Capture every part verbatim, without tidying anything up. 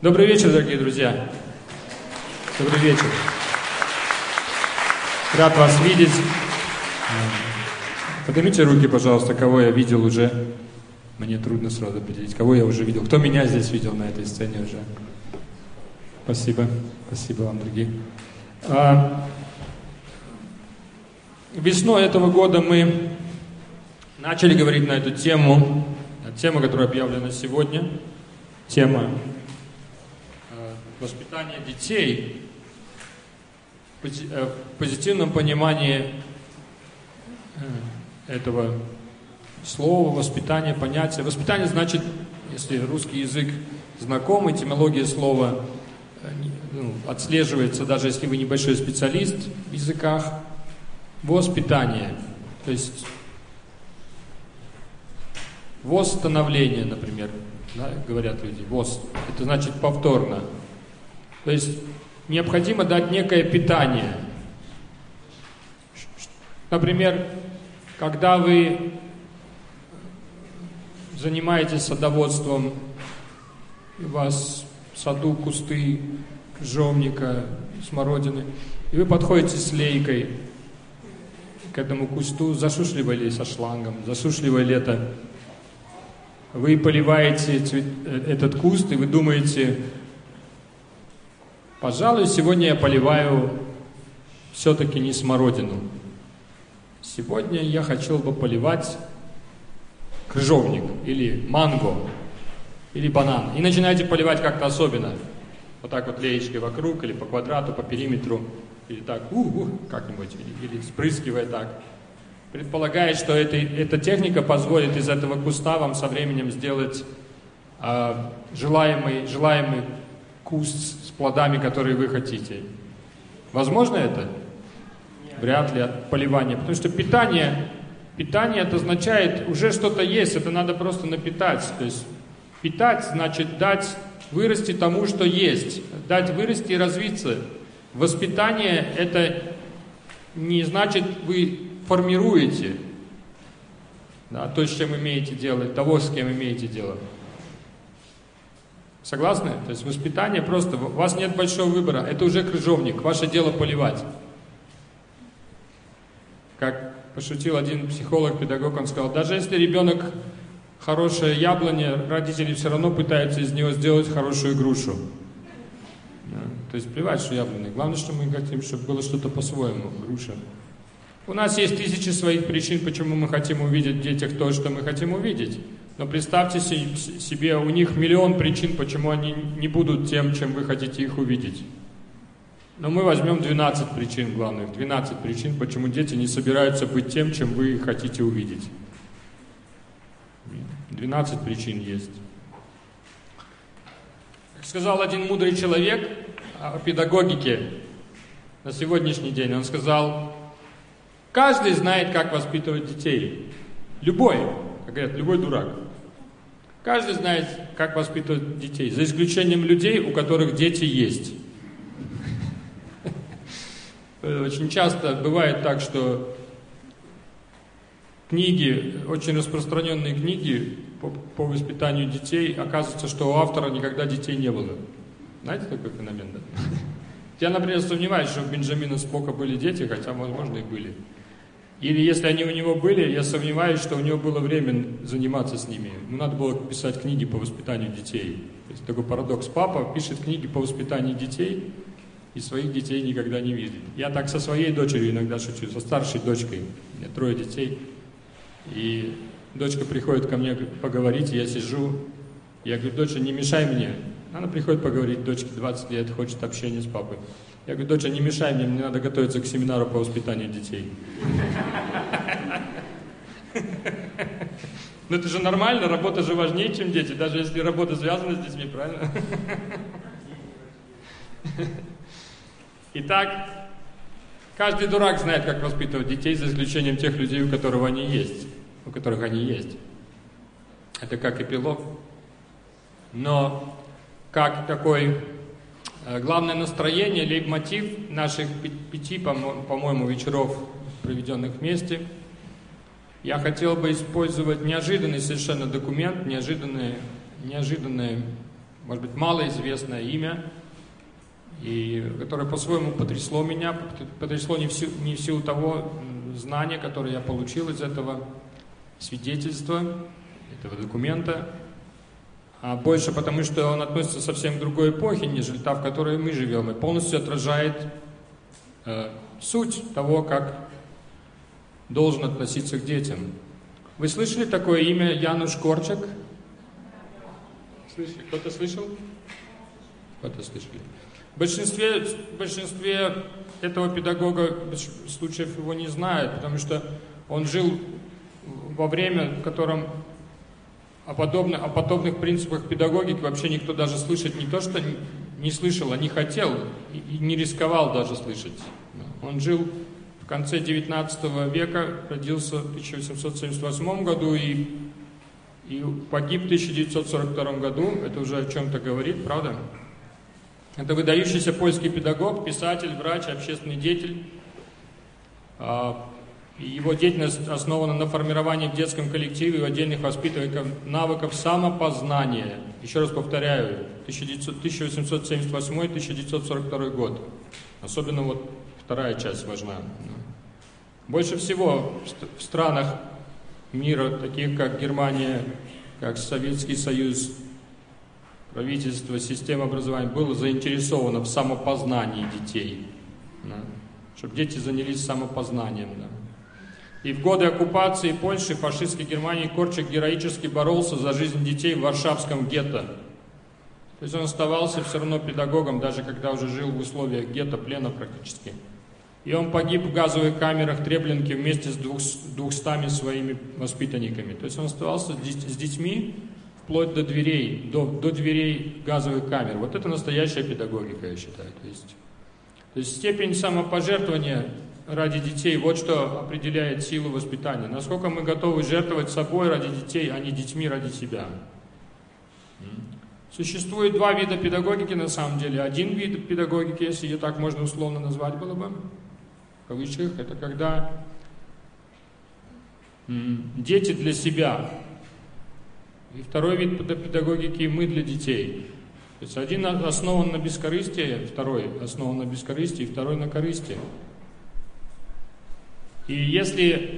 Добрый вечер, дорогие друзья. Добрый вечер. Рад вас видеть. Поднимите руки, пожалуйста, кого я видел уже. Мне трудно сразу определить, кого я уже видел. Кто меня здесь видел на этой сцене уже? Спасибо. Спасибо вам, дорогие. А, весной этого года мы начали говорить на эту тему. Тема, которая объявлена сегодня. Тема воспитания детей в позитивном понимании этого слова, воспитание, понятия. Воспитание значит, если русский язык знаком, этимология слова ну, отслеживается, даже если вы небольшой специалист в языках. Воспитание, то есть восстановление, например, да, говорят люди. Вос, это значит повторно. То есть необходимо дать некое питание. Например, когда вы занимаетесь садоводством, у вас в саду кусты крыжовника, смородины, и вы подходите с лейкой к этому кусту, засушливали со шлангом, засушливое лето, вы поливаете цвет, этот куст, и вы думаете: пожалуй, сегодня я поливаю все-таки не смородину. Сегодня я хотел бы поливать крыжовник, или манго, или банан. И начинаете поливать как-то особенно. Вот так вот леечкой вокруг, или по квадрату, по периметру, или так, у-у, как-нибудь, или, или спрыскивая так. Предполагает, что это, эта техника позволит из этого куста вам со временем сделать э, желаемый, желаемый куст с плодами, которые вы хотите. Возможно это? Вряд ли от поливания. Потому что питание, питание это означает, уже что-то есть, это надо просто напитать. То есть питать значит дать вырасти тому, что есть. Дать вырасти и развиться. Воспитание это не значит вы формируете, да, то, с чем имеете дело, того, с кем имеете дело. Согласны? То есть воспитание просто, у вас нет большого выбора, это уже крыжовник, ваше дело поливать. Как пошутил один психолог, педагог, он сказал: даже если ребенок хорошее яблоня, родители все равно пытаются из него сделать хорошую грушу. Да. То есть плевать, что яблоня. Главное, что мы хотим, чтобы было что-то по-своему, груша. У нас есть тысячи своих причин, почему мы хотим увидеть в детях то, что мы хотим увидеть. Но представьте себе, у них миллион причин, почему они не будут тем, чем вы хотите их увидеть. Но мы возьмем двенадцать причин главных, двенадцать причин, почему дети не собираются быть тем, чем вы хотите увидеть. двенадцать причин есть. Как сказал один мудрый человек о педагогике на сегодняшний день, он сказал: каждый знает, как воспитывать детей. Любой, как говорят, любой дурак. Каждый знает, как воспитывать детей, за исключением людей, у которых дети есть. Очень часто бывает так, что книги, очень распространенные книги по, по воспитанию детей, оказывается, что у автора никогда детей не было. Знаете такой феномен, да? Я, например, сомневаюсь, что у Бенджамина Спока были дети, хотя, возможно, и были. Или если они у него были, я сомневаюсь, что у него было время заниматься с ними. Ему надо было писать книги по воспитанию детей. То есть такой парадокс. Папа пишет книги по воспитанию детей и своих детей никогда не видит. Я так со своей дочерью иногда шучу, со старшей дочкой. У меня трое детей. И дочка приходит ко мне поговорить, и я сижу. Я говорю: доча, не мешай мне. Она приходит поговорить, дочке двадцать лет, хочет общения с папой. Я говорю: доча, не мешай мне, мне надо готовиться к семинару по воспитанию детей. Ну это же нормально, работа же важнее, чем дети, даже если работа связана с детьми, правильно? Итак, каждый дурак знает, как воспитывать детей, за исключением тех людей, у которых они есть. У которых они есть. Это как эпилог. Но как такой э, главное настроение, лейтмотив наших пяти, по-моему, вечеров, проведенных вместе, я хотел бы использовать неожиданный совершенно документ, неожиданное, неожиданное может быть, малоизвестное имя, и которое по-своему потрясло меня, потрясло не в силу, не в силу того знания, которое я получил из этого свидетельства, этого документа, а больше потому, что он относится совсем к другой эпохе, нежели та, в которой мы живем, и полностью отражает э, суть того, как должен относиться к детям. Вы слышали такое имя Януш Корчак? Слышали? Кто-то слышал? Кто-то слышали. В большинстве, в большинстве этого педагога случаев его не знают, потому что он жил во время, в котором о подобных, о подобных принципах педагогики вообще никто даже слышать не то, что не слышал, а не хотел и не рисковал даже слышать. Он жил в конце девятнадцатого века, родился в тысяча восемьсот семьдесят восьмом году и, и погиб в тысяча девятьсот сорок втором году. Это уже о чем-то говорит, правда? Это выдающийся польский педагог, писатель, врач, общественный деятель. Его деятельность основана на формировании в детском коллективе у отдельных воспитанников навыков самопознания. Еще раз повторяю, тысяча восемьсот семьдесят восьмой — тысяча девятьсот сорок второй год. Особенно вот вторая часть важна. Больше всего в странах мира, таких как Германия, как Советский Союз, правительство, система образования было заинтересовано в самопознании детей. Да? Чтобы дети занялись самопознанием. Да? И в годы оккупации Польши, фашистской Германии, Корчак героически боролся за жизнь детей в Варшавском гетто. То есть он оставался все равно педагогом, даже когда уже жил в условиях гетто, плена практически. И он погиб в газовых камерах Треблинки вместе с двухстами своими воспитанниками. То есть он оставался с детьми вплоть до дверей, до, до дверей газовых камер. Вот это настоящая педагогика, я считаю. То есть, то есть степень самопожертвования ради детей, вот что определяет силу воспитания. Насколько мы готовы жертвовать собой ради детей, а не детьми ради себя. Существует два вида педагогики на самом деле. Один вид педагогики, если ее так можно условно назвать было бы, в кавычках, это когда дети для себя. И второй вид педагогики — мы для детей. То есть один основан на бескорыстии, второй основан на бескорыстии, второй на корысти. И если,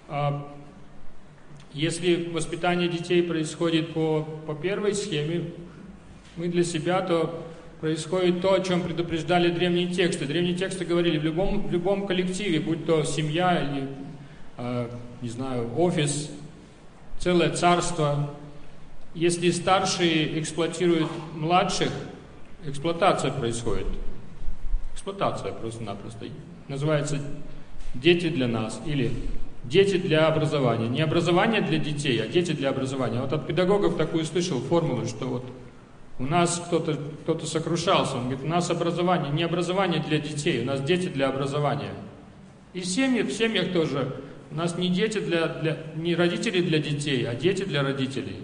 если воспитание детей происходит по, по первой схеме, мы для себя, то происходит то, о чем предупреждали древние тексты. Древние тексты говорили, в любом, в любом коллективе, будь то семья или, э, не знаю, офис, целое царство, если старшие эксплуатируют младших, эксплуатация происходит. Эксплуатация просто-напросто. Называется «дети для нас» или «дети для образования». Не образование для детей, а дети для образования. Вот от педагогов такую слышал формулу, что вот у нас кто-то кто-то сокрушался, он говорит, у нас образование, не образование для детей, у нас дети для образования. И в семьях, в семьях тоже, у нас не дети для, для, не родители для детей, а дети для родителей.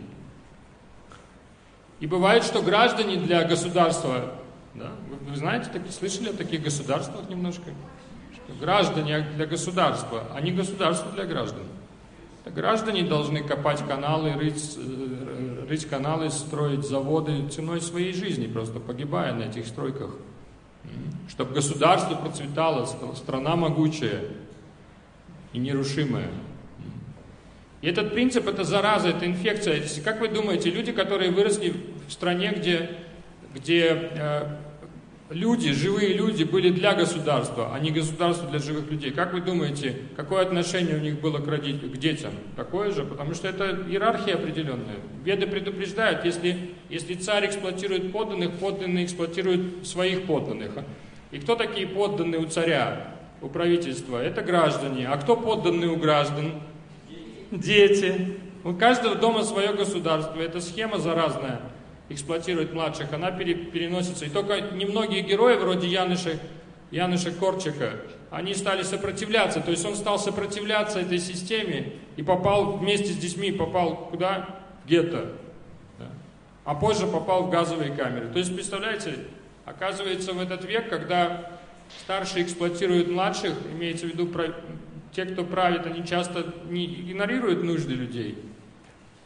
И бывает, что граждане для государства, да, вы, вы знаете, так, слышали о таких государствах немножко? Что граждане для государства, а не государство для граждан. Граждане должны копать каналы, рыть, рыть каналы, строить заводы ценой своей жизни, просто погибая на этих стройках. Чтобы государство процветало, страна могучая и нерушимая. И этот принцип, это зараза, это инфекция. Как вы думаете, люди, которые выросли в стране, где, где э, люди, живые люди были для государства, а не государство для живых людей, как вы думаете, какое отношение у них было к, роди... к детям? Такое же, потому что это иерархия определенная. Веды предупреждают, если, если царь эксплуатирует подданных, подданные эксплуатируют своих подданных. И кто такие подданные у царя, у правительства? Это граждане. А кто подданные у граждан? Дети. У каждого дома свое государство. Эта схема заразная. Эксплуатирует младших, она пере, переносится. И только немногие герои, вроде Януша, Януша Корчака, они стали сопротивляться. То есть он стал сопротивляться этой системе и попал вместе с детьми, попал куда? В гетто. Да. А позже попал в газовые камеры. То есть, представляете, оказывается, в этот век, когда старшие эксплуатируют младших, имеется в виду те, кто правит, они часто не игнорируют нужды людей.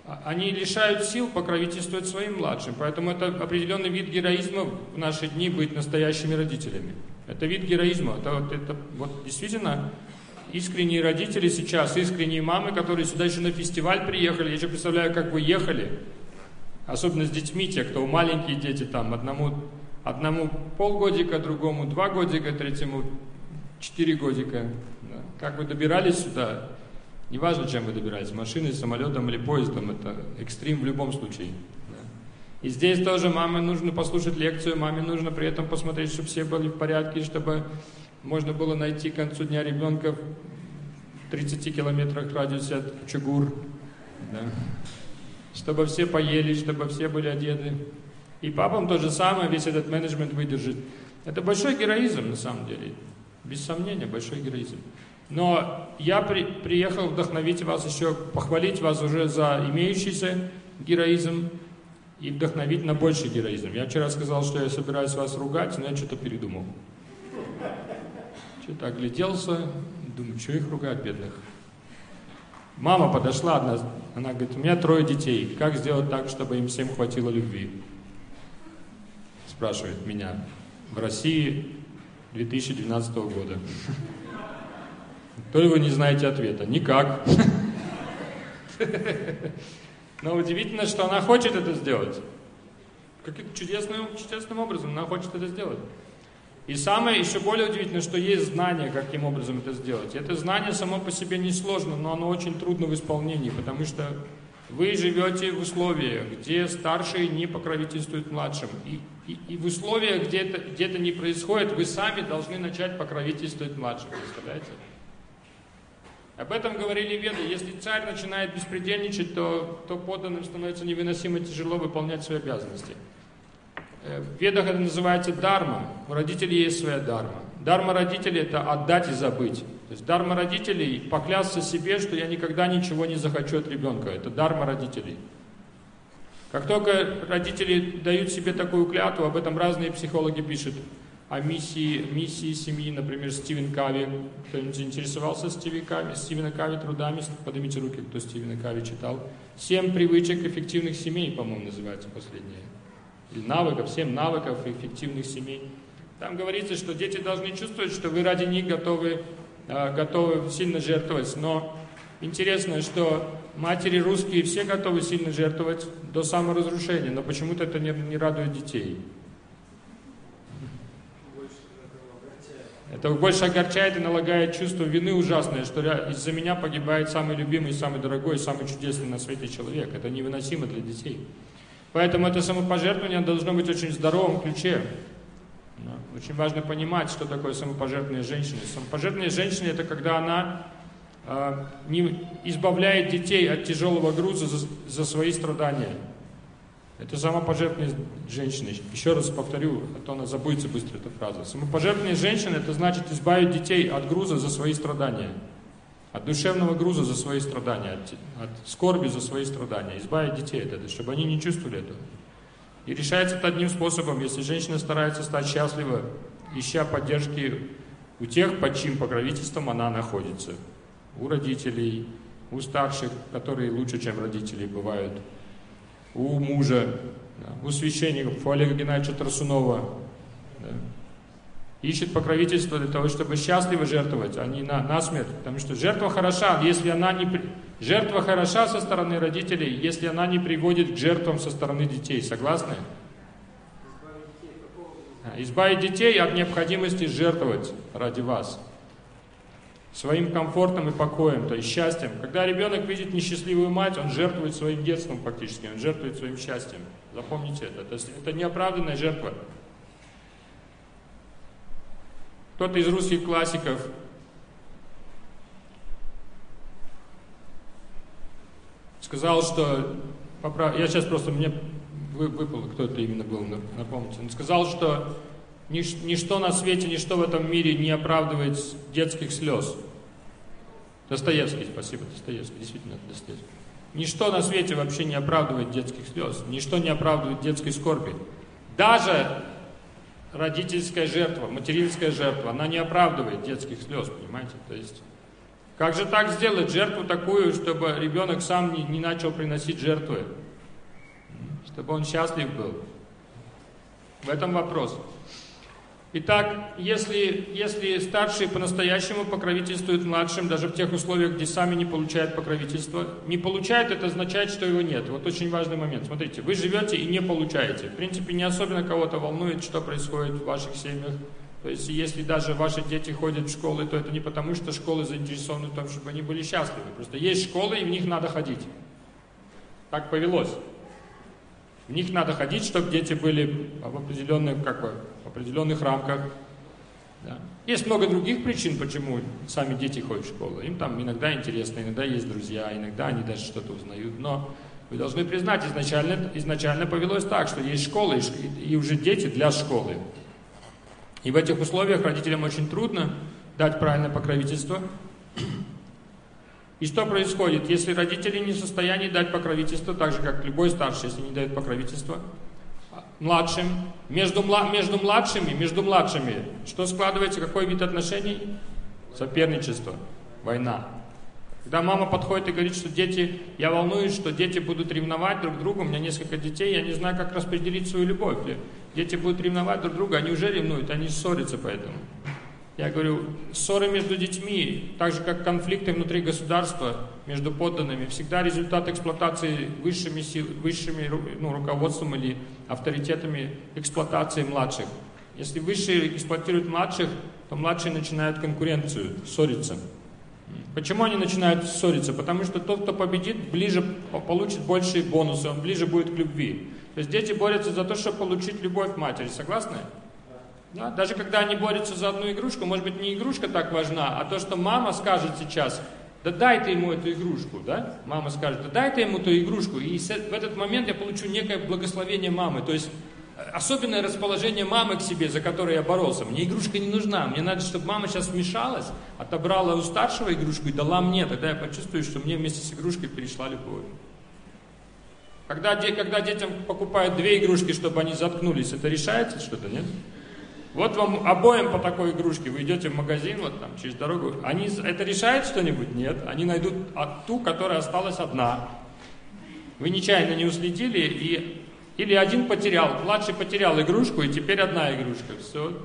они лишают сил покровительствовать своим младшим. Поэтому это определенный вид героизма в наши дни быть настоящими родителями. Это вид героизма. Это, вот, это вот действительно искренние родители сейчас, искренние мамы, которые сюда еще на фестиваль приехали. Я еще представляю, как вы ехали. Особенно с детьми, те, кто маленькие дети, там, одному, одному полгодика, другому два годика, третьему четыре годика. Да. Как вы добирались сюда? Неважно, чем вы добирались, машиной, самолетом или поездом, это экстрим в любом случае. Да. И здесь тоже маме нужно послушать лекцию, маме нужно при этом посмотреть, чтобы все были в порядке, чтобы можно было найти к концу дня ребенка в тридцати километрах в радиусе от Чугур. Да. Чтобы все поели, чтобы все были одеты. И папам то же самое, весь этот менеджмент выдержит. Это большой героизм на самом деле. Без сомнения, большой героизм. Но я при, приехал вдохновить вас еще, похвалить вас уже за имеющийся героизм и вдохновить на больший героизм. Я вчера сказал, что я собираюсь вас ругать, но я что-то передумал. Что-то огляделся, думаю, что их ругать, бедных. Мама подошла одна, она говорит, у меня трое детей, как сделать так, чтобы им всем хватило любви? Спрашивает меня. В России две тысячи двенадцатого года. То ли вы не знаете ответа? Никак. Но удивительно, что она хочет это сделать. Каким-то чудесным, чудесным образом она хочет это сделать. И самое еще более удивительное, что есть знание, каким образом это сделать. Это знание само по себе не сложно, но оно очень трудно в исполнении, потому что вы живете в условиях, где старшие не покровительствуют младшим. И, и, и в условиях, где это, где это не происходит, вы сами должны начать покровительствовать младшим. Представляете? Об этом говорили веды. Если царь начинает беспредельничать, то, то подданным становится невыносимо тяжело выполнять свои обязанности. В ведах это называется дарма. У родителей есть своя дарма. Дарма родителей – это отдать и забыть. То есть дарма родителей – поклясться себе, что я никогда ничего не захочу от ребенка. Это дарма родителей. Как только родители дают себе такую клятву, об этом разные психологи пишут, о миссии, миссии семьи, например, Стивен Кови. Кто-нибудь интересовался Стивен Кови, Стивена Кови трудами? Поднимите руки, кто Стивена Кови читал. «Семь привычек эффективных семей», по-моему, называется последнее. Или навыков, семь навыков эффективных семей. Там говорится, что дети должны чувствовать, что вы ради них готовы, э, готовы сильно жертвовать. Но интересно, что матери русские все готовы сильно жертвовать до саморазрушения, но почему-то это не, не радует детей. Это больше огорчает и налагает чувство вины ужасное, что из-за меня погибает самый любимый, самый дорогой, самый чудесный на свете человек. Это невыносимо для детей. Поэтому это самопожертвование должно быть в очень здоровом ключе. Очень важно понимать, что такое самопожертвование женщины. Самопожертвование женщины – это когда она э, не избавляет детей от тяжелого груза за, за свои страдания. Это самопожертвование женщины. Еще раз повторю, а то она забудется быстро, эта фраза. Самопожертвование женщины – это значит избавить детей от груза за свои страдания. От душевного груза за свои страдания, от, от скорби за свои страдания. Избавить детей от этого, чтобы они не чувствовали этого. И решается это одним способом. Если женщина старается стать счастливой, ища поддержки у тех, под чьим покровительством она находится. У родителей, у старших, которые лучше, чем родители бывают. У мужа, да, у священников, у Олега Геннадьевича Тарсунова. Да. Ищет покровительство для того, чтобы счастливо жертвовать, а не на, на смерть. Потому что жертва хороша, если она не... Жертва хороша со стороны родителей, если она не приводит к жертвам со стороны детей. Согласны? Избавить детей от необходимости жертвовать ради вас. Своим комфортом и покоем, то есть счастьем. Когда ребенок видит несчастливую мать, он жертвует своим детством фактически, он жертвует своим счастьем. Запомните это. То есть это неоправданная жертва. Кто-то из русских классиков сказал, что... Я сейчас просто... Мне выпало, кто это именно был, напомните. Он сказал, что нич, ничто на свете, ничто в этом мире не оправдывает детских слез. Достоевский, спасибо, Достоевский, действительно, Достоевский. Ничто на свете вообще не оправдывает детских слез, ничто не оправдывает детской скорби. Даже родительская жертва, материнская жертва, она не оправдывает детских слез, понимаете? То есть Как же так сделать жертву такую, чтобы ребенок сам не, не начал приносить жертвы? Чтобы он счастлив был. В этом вопрос. Итак, если, если старшие по-настоящему покровительствуют младшим, даже в тех условиях, где сами не получают покровительства, не получают, это означает, что его нет. Вот очень важный момент. Смотрите, вы живете и не получаете. В принципе, не особенно кого-то волнует, что происходит в ваших семьях. То есть, если даже ваши дети ходят в школы, то это не потому, что школы заинтересованы в том, чтобы они были счастливы. Просто есть школы, и в них надо ходить. Так повелось. В них надо ходить, чтобы дети были в определенных, как бы, в определенных рамках. Да. Есть много других причин, почему сами дети ходят в школу. Им там иногда интересно, иногда есть друзья, иногда они даже что-то узнают. Но вы должны признать, изначально, изначально повелось так, что есть школы, и, и уже дети для школы. И в этих условиях родителям очень трудно дать правильное покровительство. И что происходит? Если родители не в состоянии дать покровительство, так же как любой старший, если не дает покровительство младшим, между, между младшими, между младшими, что складывается, какой вид отношений? Соперничество, война. Когда мама подходит и говорит, что дети, я волнуюсь, что дети будут ревновать друг друга, у меня несколько детей, я не знаю, как распределить свою любовь. Дети будут ревновать друг друга, они уже ревнуют, они ссорятся поэтому. Я говорю, ссоры между детьми, так же как конфликты внутри государства, между подданными, всегда результат эксплуатации высшими, сил, высшими ну, руководством или авторитетами эксплуатации младших. Если высшие эксплуатируют младших, то младшие начинают конкуренцию, ссориться. Почему они начинают ссориться? Потому что тот, кто победит, ближе получит большие бонусы, он ближе будет к любви. То есть дети борются за то, чтобы получить любовь матери. Согласны? Да? Даже когда они борются за одну игрушку, может быть, не игрушка так важна, а то, что мама скажет сейчас, да дай ты ему эту игрушку, да? Мама скажет, да дай ты ему эту игрушку, и в этот момент я получу некое благословение мамы, то есть особенное расположение мамы к себе, за которое я боролся. Мне игрушка не нужна, мне надо, чтобы мама сейчас вмешалась, отобрала у старшего игрушку и дала мне, тогда я почувствую, что мне вместе с игрушкой перешла любовь. Когда, когда детям покупают две игрушки, чтобы они заткнулись, это решается что-то, нет? Вот вам обоим по такой игрушке, вы идете в магазин, вот там, через дорогу, они, это решает что-нибудь? Нет. Они найдут ту, которая осталась одна. Вы нечаянно не уследили, и, или один потерял, младший потерял игрушку, и теперь одна игрушка. Все.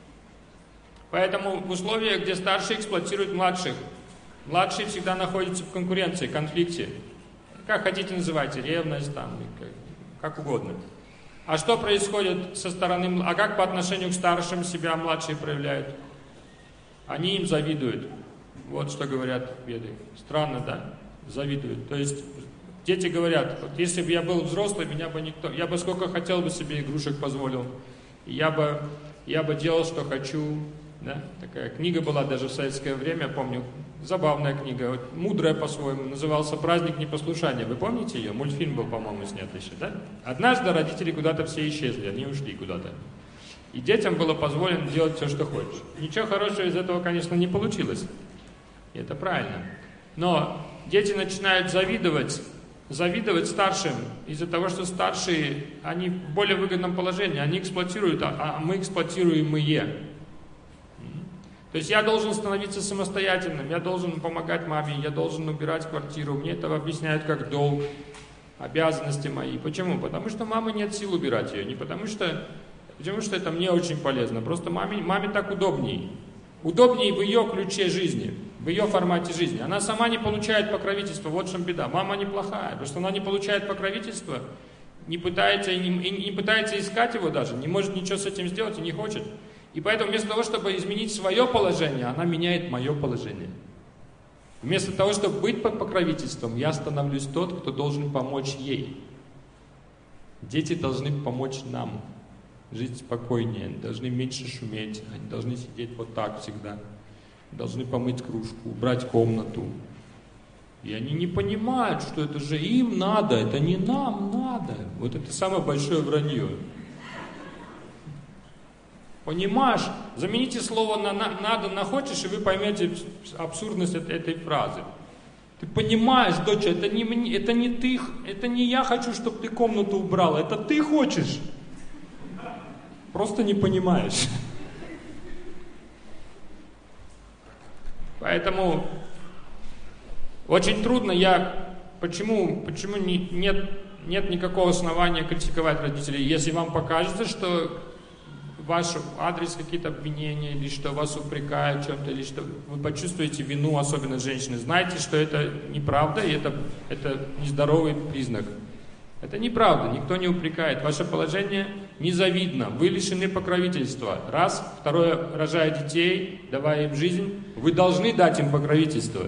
Поэтому в условиях, где старшие эксплуатируют младших, младшие всегда находятся в конкуренции, конфликте. Как хотите называйте, ревность, там, как, как угодно. А что происходит со стороны, а как по отношению к старшим себя младшие проявляют? Они им завидуют. Вот что говорят веды. Странно, да? Завидуют. То есть дети говорят, вот если бы я был взрослый, меня бы никто, я бы сколько хотел бы себе игрушек позволил. И я бы, я бы делал, что хочу. Да? Такая книга была даже в советское время, помню, забавная книга, вот, мудрая по-своему, назывался «Праздник непослушания». Вы помните ее? Мультфильм был, по-моему, снят еще, да? Однажды родители куда-то все исчезли, они ушли куда-то. И детям было позволено делать все, что хочешь. Ничего хорошего из этого, конечно, не получилось. И это правильно. Но дети начинают завидовать, завидовать старшим из-за того, что старшие, они в более выгодном положении, они эксплуатируют, а мы эксплуатируемые. То есть я должен становиться самостоятельным, я должен помогать маме, я должен убирать квартиру. Мне это объясняют как долг, обязанности мои. Почему? Потому что мамы нет сил убирать ее. Не потому что, потому что это мне очень полезно. Просто маме, маме так удобнее. Удобнее в ее ключе жизни, в ее формате жизни. Она сама не получает покровительства, вот в чем беда. Мама неплохая, потому что она не получает покровительства, не пытается, и не, и не пытается искать его даже, не может ничего с этим сделать и не хочет. И поэтому вместо того, чтобы изменить свое положение, она меняет мое положение. Вместо того, чтобы быть под покровительством, я становлюсь тот, кто должен помочь ей. Дети должны помочь нам жить спокойнее, они должны меньше шуметь, они должны сидеть вот так всегда, должны помыть кружку, убрать комнату. И они не понимают, что это же им надо, это не нам надо. Вот это самое большое вранье. Понимаешь? Замените слово на, на, «надо» на «хочешь», и вы поймете абсурдность этой, этой фразы. Ты понимаешь, доча, это не, это не ты, это не я хочу, чтобы ты комнату убрала, это ты хочешь. Просто не понимаешь. Поэтому Очень трудно, я... Почему, почему не, нет, нет никакого основания критиковать родителей, если вам покажется, что ваш адрес какие-то обвинения, или что вас упрекают в чем-то, или что вы почувствуете вину, особенно женщины, знайте, что это неправда, и это, это нездоровый признак. Это неправда, никто не упрекает. Ваше положение незавидно, вы лишены покровительства. Раз, второе, рожая детей, давая им жизнь, вы должны дать им покровительство.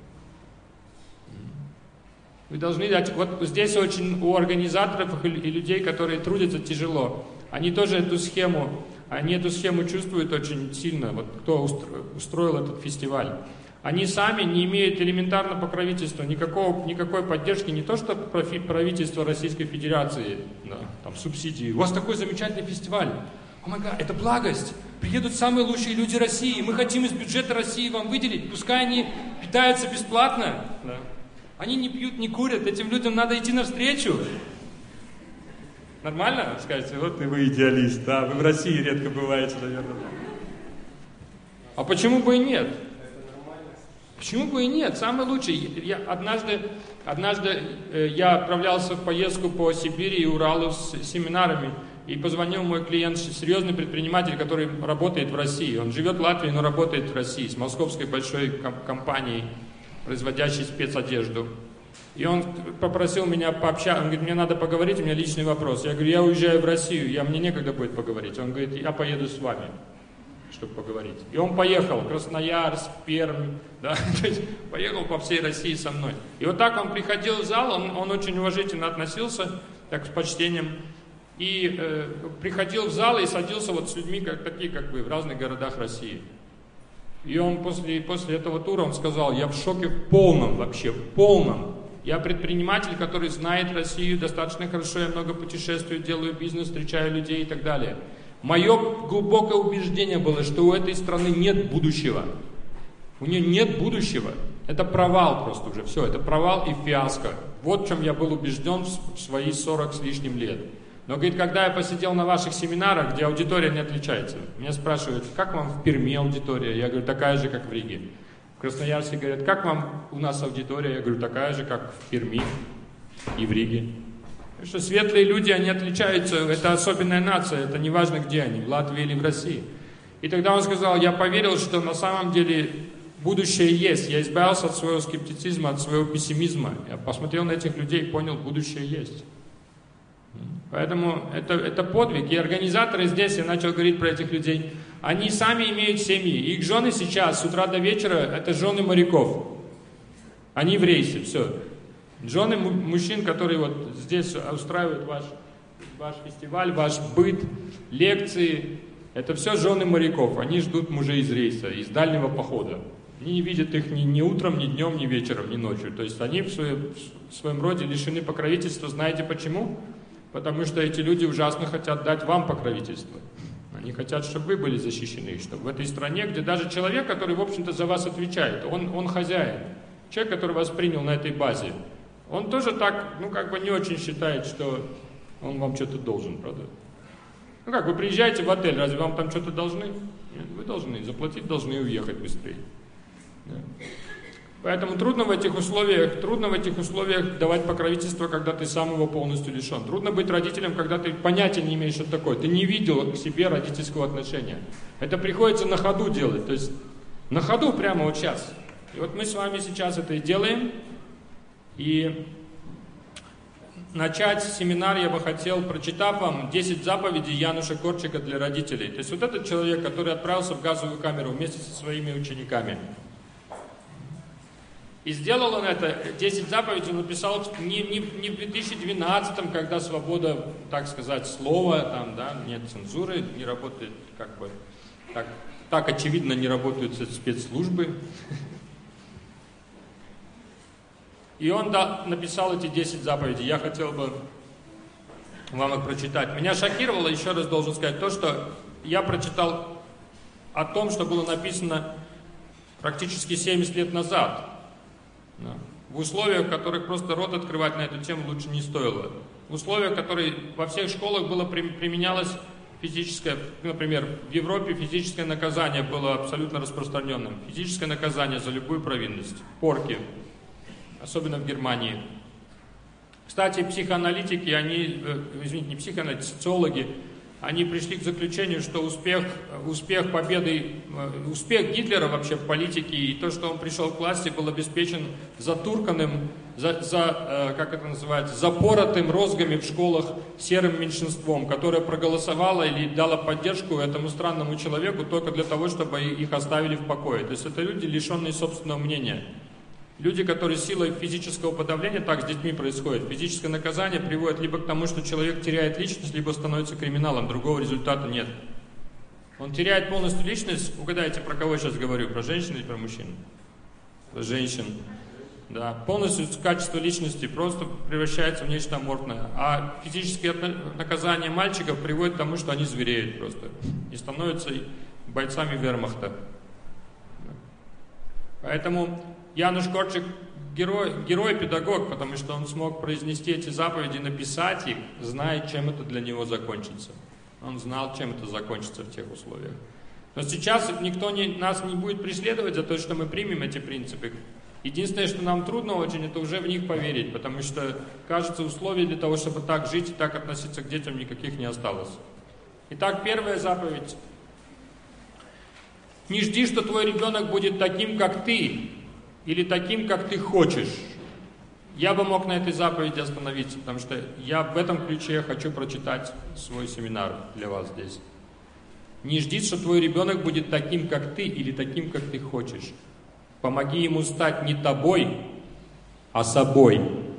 Вы должны дать... Вот здесь очень у организаторов и людей, которые трудятся, тяжело. Они тоже эту схему, они эту схему чувствуют очень сильно, вот кто устроил этот фестиваль. Они сами не имеют элементарного покровительства, никакого, никакой поддержки, не то что правительство Российской Федерации, да, там субсидии. У вас такой замечательный фестиваль. О май гад, это благость. Приедут самые лучшие люди России, мы хотим из бюджета России вам выделить, пускай они питаются бесплатно. Да. Они не пьют, не курят, этим людям надо идти навстречу. Нормально? Скажете, вот и вы идеалист, да, вы в России редко бываете, наверное. А почему бы и нет? Почему бы и нет? Самый лучший. Я, однажды, однажды э, я отправлялся в поездку по Сибири и Уралу с семинарами, и позвонил мой клиент, серьезный предприниматель, который работает в России. Он живет в Латвии, но работает в России, с московской большой компанией, производящей спецодежду. И он попросил меня пообщаться, он говорит, мне надо поговорить, у меня личный вопрос. Я говорю, я уезжаю в Россию, я, мне некогда будет поговорить. Он говорит, я поеду с вами, чтобы поговорить. И он поехал, Красноярск, Пермь, да, то есть поехал по всей России со мной. И вот так он приходил в зал, он, он очень уважительно относился, так с почтением, и э, приходил в зал и садился вот с людьми, как, такие как вы, в разных городах России. И он после, после этого тура, он сказал, я в шоке в полном вообще, в полном. Я предприниматель, который знает Россию достаточно хорошо, я много путешествую, делаю бизнес, встречаю людей и так далее. Мое глубокое убеждение было, что у этой страны нет будущего. У нее нет будущего. Это провал просто уже, все, это провал и фиаско. Вот в чем я был убежден в свои сорок с лишним лет. Но, говорит, когда я посидел на ваших семинарах, где аудитория не отличается, меня спрашивают, как вам в Перми аудитория? Я говорю, такая же, как в Риге. В Красноярске говорят, как вам у нас аудитория? Я говорю, такая же, как в Перми и в Риге. Потому что светлые люди, они отличаются, это особенная нация, это не важно где они, в Латвии или в России. И тогда он сказал, я поверил, что на самом деле будущее есть. Я избавился от своего скептицизма, от своего пессимизма. Я посмотрел на этих людей и понял, будущее есть. Поэтому это, это подвиг. И организаторы здесь, я начал говорить про этих людей, они сами имеют семьи. Их жены сейчас, с утра до вечера, это жены моряков. Они в рейсе, все. Жены мужчин, которые вот здесь устраивают ваш, ваш фестиваль, ваш быт, лекции, это все жены моряков. Они ждут мужей из рейса, из дальнего похода. Они не видят их ни, ни утром, ни днем, ни вечером, ни ночью. То есть они в своем, в своем роде лишены покровительства. Знаете почему? Потому что эти люди ужасно хотят дать вам покровительство. Они хотят, чтобы вы были защищены, чтобы в этой стране, где даже человек, который, в общем-то, за вас отвечает, он, он хозяин. Человек, который вас принял на этой базе, он тоже так, ну, как бы не очень считает, что он вам что-то должен, правда? Ну, как, вы приезжаете в отель, разве вам там что-то должны? Нет, вы должны, заплатить должны и уехать быстрее. Да. Поэтому трудно в этих условиях, трудно в этих условиях давать покровительство, когда ты сам его полностью лишен. Трудно быть родителем, когда ты понятия не имеешь, что такое. Ты не видел к себе родительского отношения. Это приходится на ходу делать, то есть на ходу прямо вот сейчас. И вот мы с вами сейчас это и делаем. И начать семинар я бы хотел, прочитав вам десять заповедей Януша Корчика для родителей. То есть вот этот человек, который отправился в газовую камеру вместе со своими учениками. И сделал он это, десять заповедей он написал не, не, не в две тысячи двенадцатом, когда свобода, так сказать, слова, там, да, нет цензуры, не работает, как бы, так, так очевидно не работают спецслужбы. И он да, написал эти десять заповедей. Я хотел бы вам их прочитать. Меня шокировало, еще раз должен сказать, то, что я прочитал о том, что было написано практически семьдесят лет назад. Да. В условиях, в которых просто рот открывать на эту тему лучше не стоило. В условиях, в которых во всех школах было применялось физическое, например, в Европе физическое наказание было абсолютно распространенным. Физическое наказание за любую провинность. Порки. особенно в Германии. Кстати, психоаналитики, они, извините, не психоаналитики, социологи, они пришли к заключению, что успех, успех победы, успех Гитлера вообще в политике и то, что он пришел к власти, был обеспечен затурканным, за, за, как это называется, запоротым розгами в школах серым меньшинством, которое проголосовало или дало поддержку этому странному человеку только для того, чтобы их оставили в покое. То есть это люди, лишенные собственного мнения. Люди, которые силой физического подавления, так с детьми происходит, физическое наказание приводит либо к тому, что человек теряет личность, либо становится криминалом, другого результата нет. Он теряет полностью личность, угадайте, про кого я сейчас говорю, про женщин или про мужчин? Про женщин. Да, полностью качество личности просто превращается в нечто аморфное. А физические наказания мальчиков приводят к тому, что они звереют просто и становятся бойцами вермахта. Поэтому Януш Корчик герой, герой-педагог, потому что он смог произнести эти заповеди, написать их, зная, чем это для него закончится. Он знал, чем это закончится в тех условиях. Но сейчас никто не, нас не будет преследовать за то, что мы примем эти принципы. Единственное, что нам трудно очень, это уже в них поверить, потому что, кажется, условий для того, чтобы так жить и так относиться к детям, никаких не осталось. Итак, первая заповедь. Не жди, что твой ребенок будет таким, как ты, или таким, как ты хочешь. Я бы мог на этой заповеди остановиться, потому что я в этом ключе хочу прочитать свой семинар для вас здесь. Не жди, что твой ребенок будет таким, как ты, или таким, как ты хочешь. Помоги ему стать не тобой, а собой.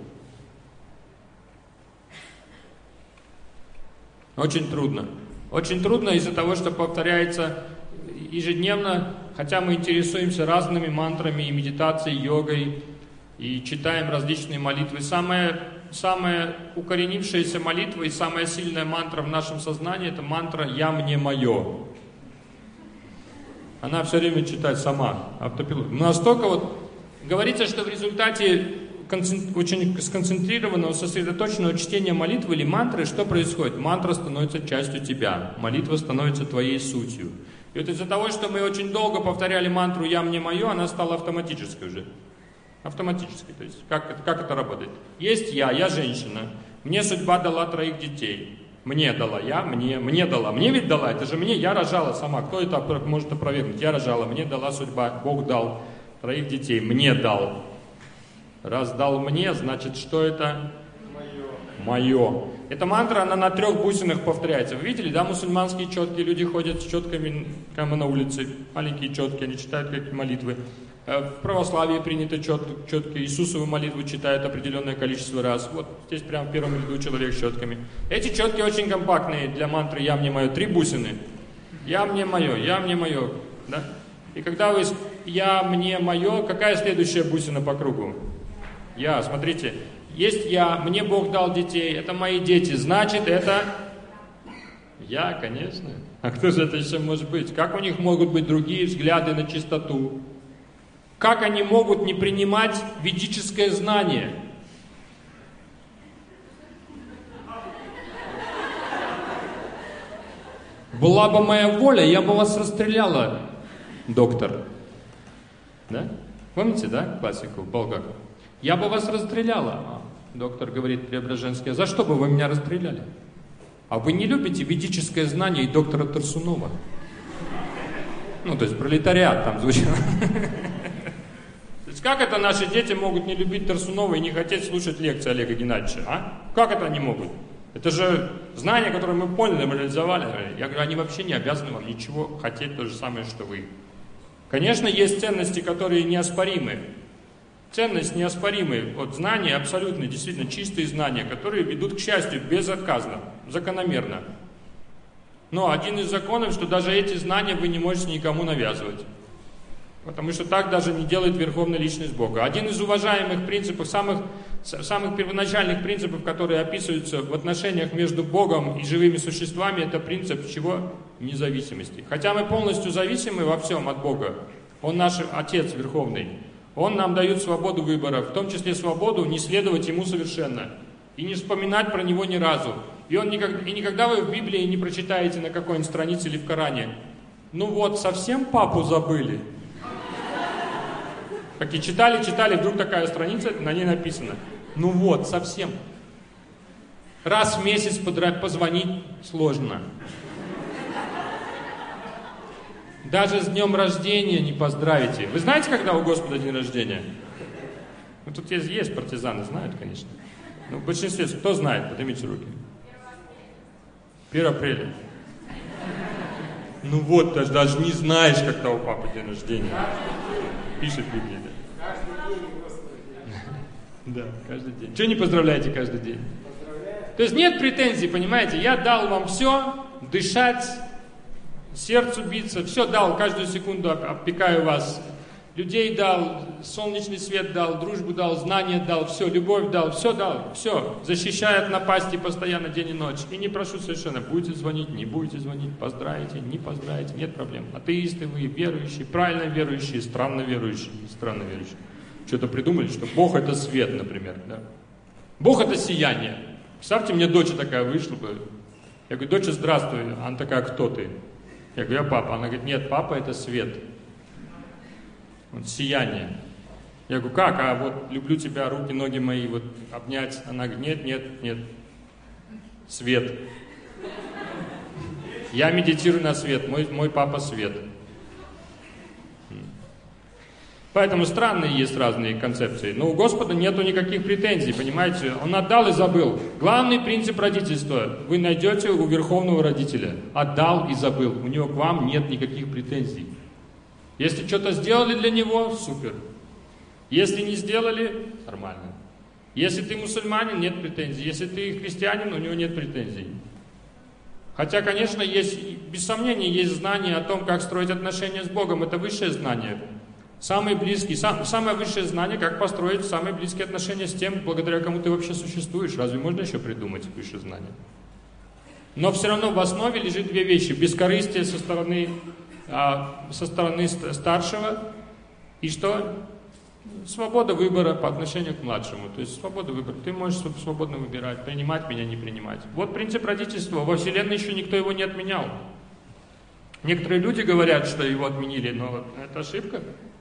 Очень трудно. Очень трудно из-за того, что повторяется ежедневно, хотя мы интересуемся разными мантрами и медитацией, йогой, и читаем различные молитвы. Самая, самая укоренившаяся молитва и самая сильная мантра в нашем сознании – это мантра «Я мне мое». Она все время читает сама, автопилот. Настолько вот, говорится, что в результате концентр... очень сконцентрированного, сосредоточенного чтения молитвы или мантры, что происходит? Мантра становится частью тебя, молитва становится твоей сутью. И вот из-за того, что мы очень долго повторяли мантру «Я мне мое», она стала автоматической уже. Автоматически, то есть как, как это работает? Есть я, я женщина, мне судьба дала троих детей. Мне дала я, мне, мне дала. Мне ведь дала, это же мне, я рожала сама. Кто это может опровергнуть? Я рожала, мне дала судьба, Бог дал троих детей, мне дал. Раз дал мне, значит, что это? Мое. Мое. Эта мантра, она на трех бусинах повторяется. Вы видели, да, мусульманские четкие люди ходят с четками прямо на улице. Маленькие четкие, они читают какие молитвы. В православии принято чет, четкие, Иисусову молитву читают определенное количество раз. Вот здесь прямо в первом ряду человек с четками. Эти четкие очень компактные для мантры «Я мне мое». Три бусины. «Я мне мое», «Я мне мое». Да? И когда вы «Я мне мое», какая следующая бусина по кругу? Я, смотрите. Есть я, мне Бог дал детей, это мои дети. Значит, это я, конечно. А кто же это еще может быть? Как у них могут быть другие взгляды на чистоту? Как они могут не принимать ведическое знание? Была бы моя воля, я бы вас расстреляла, доктор. Да? Помните, да, классику Булгакова? Я бы вас расстреляла. Доктор говорит Преображенский, а за что бы вы меня расстреляли? А вы не любите ведическое знание и доктора Тарсунова? Ну, то есть пролетариат там звучало. Как это наши дети могут не любить Тарсунова и не хотеть слушать лекции Олега Геннадьевича, а? Как это они могут? Это же знания, которые мы поняли, мы реализовали. Я говорю, они вообще не обязаны вам ничего хотеть, то же самое, что вы. Конечно, есть ценности, которые неоспоримы. Ценность неоспоримые. Вот знания абсолютно, действительно чистые знания, которые ведут к счастью безотказно, закономерно. Но один из законов, что даже эти знания вы не можете никому навязывать. Потому что так даже не делает Верховная Личность Бога. Один из уважаемых принципов, самых, самых первоначальных принципов, которые описываются в отношениях между Богом и живыми существами, это принцип чего? Независимости. Хотя мы полностью зависимы во всем от Бога. Он наш Отец Верховный. Он нам дает свободу выбора, в том числе свободу не следовать Ему совершенно. И не вспоминать про Него ни разу. И, он никогда, и никогда вы в Библии не прочитаете на какой-нибудь странице или в Коране. Ну вот, совсем папу забыли. Как и читали, читали, вдруг такая страница, на ней написано. Ну вот, совсем. Раз в месяц позвонить сложно. Даже с днем рождения не поздравите. Вы знаете, когда у Господа день рождения? Ну, тут есть, есть партизаны, знают, конечно. Ну, в большинстве, кто знает, поднимите руки. первое апреля. Ну вот, даже, даже не знаешь, когда у папы день рождения. Пишет в Библии, да. Да, каждый день. Чего не поздравляете каждый день? То есть нет претензий, понимаете? Я дал вам все, дышать, сердцу биться, все дал, каждую секунду опекаю вас. Людей дал, солнечный свет дал, дружбу дал, знания дал, все, любовь дал, все дал, все. Защищаю от напасти постоянно день и ночь. И не прошу совершенно, будете звонить, не будете звонить, поздравите, не поздравите, нет проблем. Атеисты вы, верующие, правильно верующие, странно верующие, странно верующие. Что-то придумали, что Бог это свет, например, да? Бог это сияние. Представьте, мне дочь такая вышла бы. Я говорю, доча, здравствуй. Она такая, кто ты? Я говорю, я папа. Она говорит, нет, папа это свет. Вот сияние. Я говорю, как? А вот люблю тебя, руки, ноги мои, вот обнять. Она говорит, нет, нет, нет. Свет. Я медитирую на свет. Мой, мой папа свет. Поэтому странные есть разные концепции. Но у Господа нету никаких претензий, понимаете? Он отдал и забыл. Главный принцип родительства вы найдете у верховного родителя. Отдал и забыл. У него к вам нет никаких претензий. Если что-то сделали для него, супер. Если не сделали, нормально. Если ты мусульманин, нет претензий. Если ты христианин, у него нет претензий. Хотя, конечно, есть, без сомнения, есть знание о том, как строить отношения с Богом. Это высшее знание. Самые близкие, сам, самое высшее знание, как построить самые близкие отношения с тем, благодаря кому ты вообще существуешь. Разве можно еще придумать высшее знание? Но все равно в основе лежит две вещи. Бескорыстие со стороны, а, со стороны старшего и что? Свобода выбора по отношению к младшему. То есть свобода выбора. Ты можешь свободно выбирать, принимать меня, не принимать. Вот принцип родительства. Во Вселенной еще никто его не отменял. Некоторые люди говорят, что его отменили, но это ошибка.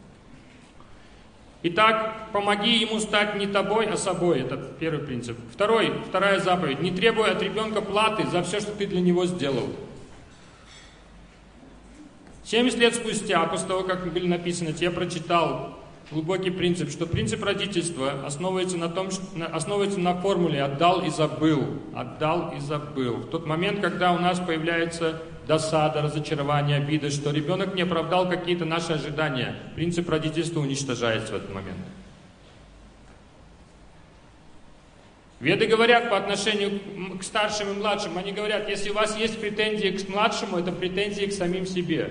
Итак, помоги ему стать не тобой, а собой. Это первый принцип. Второй, вторая заповедь. Не требуй от ребенка платы за все, что ты для него сделал. семьдесят лет спустя, после того, как были написаны, я прочитал глубокий принцип, что принцип родительства основывается на том, что, основывается на формуле «отдал и забыл». Отдал и забыл. В тот момент, когда у нас появляется досада, разочарование, обида, что ребенок не оправдал какие-то наши ожидания, принцип родительства уничтожается в этот момент. Веды говорят по отношению к старшим и младшим, они говорят, если у вас есть претензии к младшему, это претензии к самим себе.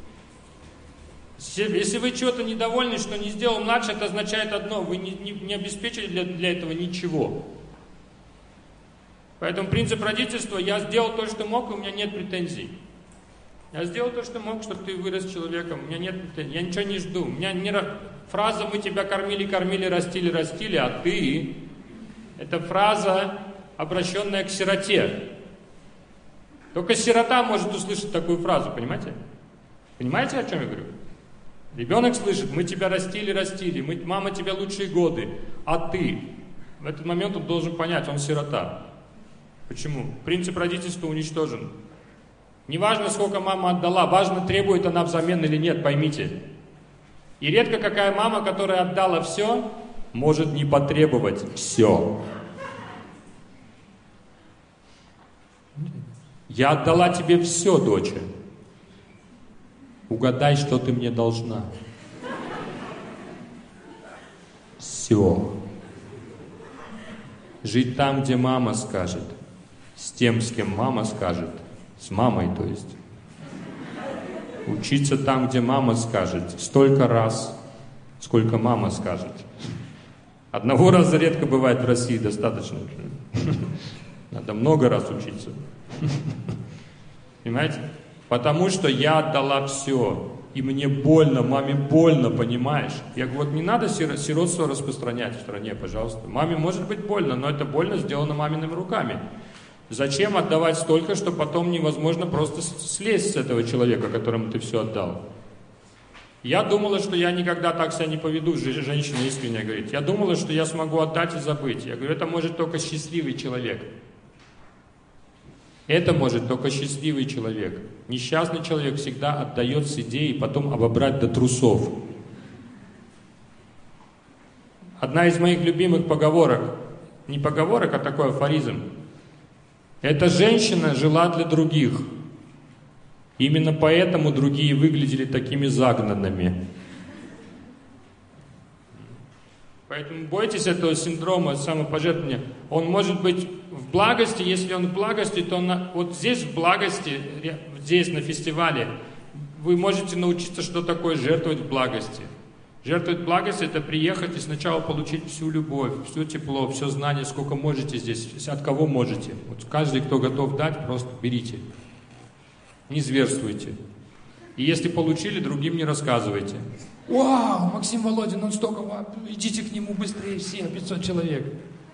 Если вы чего-то недовольны, что не сделал младший, это означает одно, вы не, не, не обеспечили для, для этого ничего. Поэтому принцип родительства, я сделал то, что мог, и у меня нет претензий. Я сделал то, что мог, чтобы ты вырос человеком, у меня нет претензий, я ничего не жду. У меня не... Фраза «мы тебя кормили, кормили, растили, растили», а ты... Это фраза, обращенная к сироте. Только сирота может услышать такую фразу, понимаете? Понимаете, о чем я говорю? Ребенок слышит, мы тебя растили, растили, мы, мама тебя лучшие годы, а ты? В этот момент он должен понять, он сирота. Почему? Принцип родительства уничтожен. Не важно, сколько мама отдала, важно, требует она взамен или нет, поймите. И редко какая мама, которая отдала все, может не потребовать все. Я отдала тебе все, доча. Угадай, что ты мне должна. Все. Жить там, где мама скажет. С тем, с кем мама скажет. С мамой, то есть. Учиться там, где мама скажет. Столько раз, сколько мама скажет. Одного раза редко бывает в России достаточно. Надо много раз учиться. Понимаете? Потому что я отдала все. И мне больно, маме больно, понимаешь? Я говорю, вот не надо сиротство распространять в стране, пожалуйста. Маме может быть больно, но это больно сделано мамиными руками. Зачем отдавать столько, что потом невозможно просто слезть с этого человека, которому ты все отдал? Я думала, что я никогда так себя не поведу, женщина искренне говорит. Я думала, что я смогу отдать и забыть. Я говорю, это может только счастливый человек. Это может только счастливый человек. Несчастный человек всегда отдает с идеей потом обобрать до трусов. Одна из моих любимых поговорок, не поговорок, а такой афоризм. Эта женщина жила для других. Именно поэтому другие выглядели такими загнанными. Поэтому бойтесь этого синдрома самопожертвования. Он может быть в благости, если он в благости, то на, вот здесь в благости, здесь на фестивале, вы можете научиться, что такое жертвовать в благости. Жертвовать в благости — это приехать и сначала получить всю любовь, все тепло, все знание, сколько можете здесь, от кого можете. Вот каждый, кто готов дать, просто берите. Не зверствуйте. И если получили, другим не рассказывайте. Вау, Максим Володин, он столько, идите к нему быстрее все, пятьсот человек.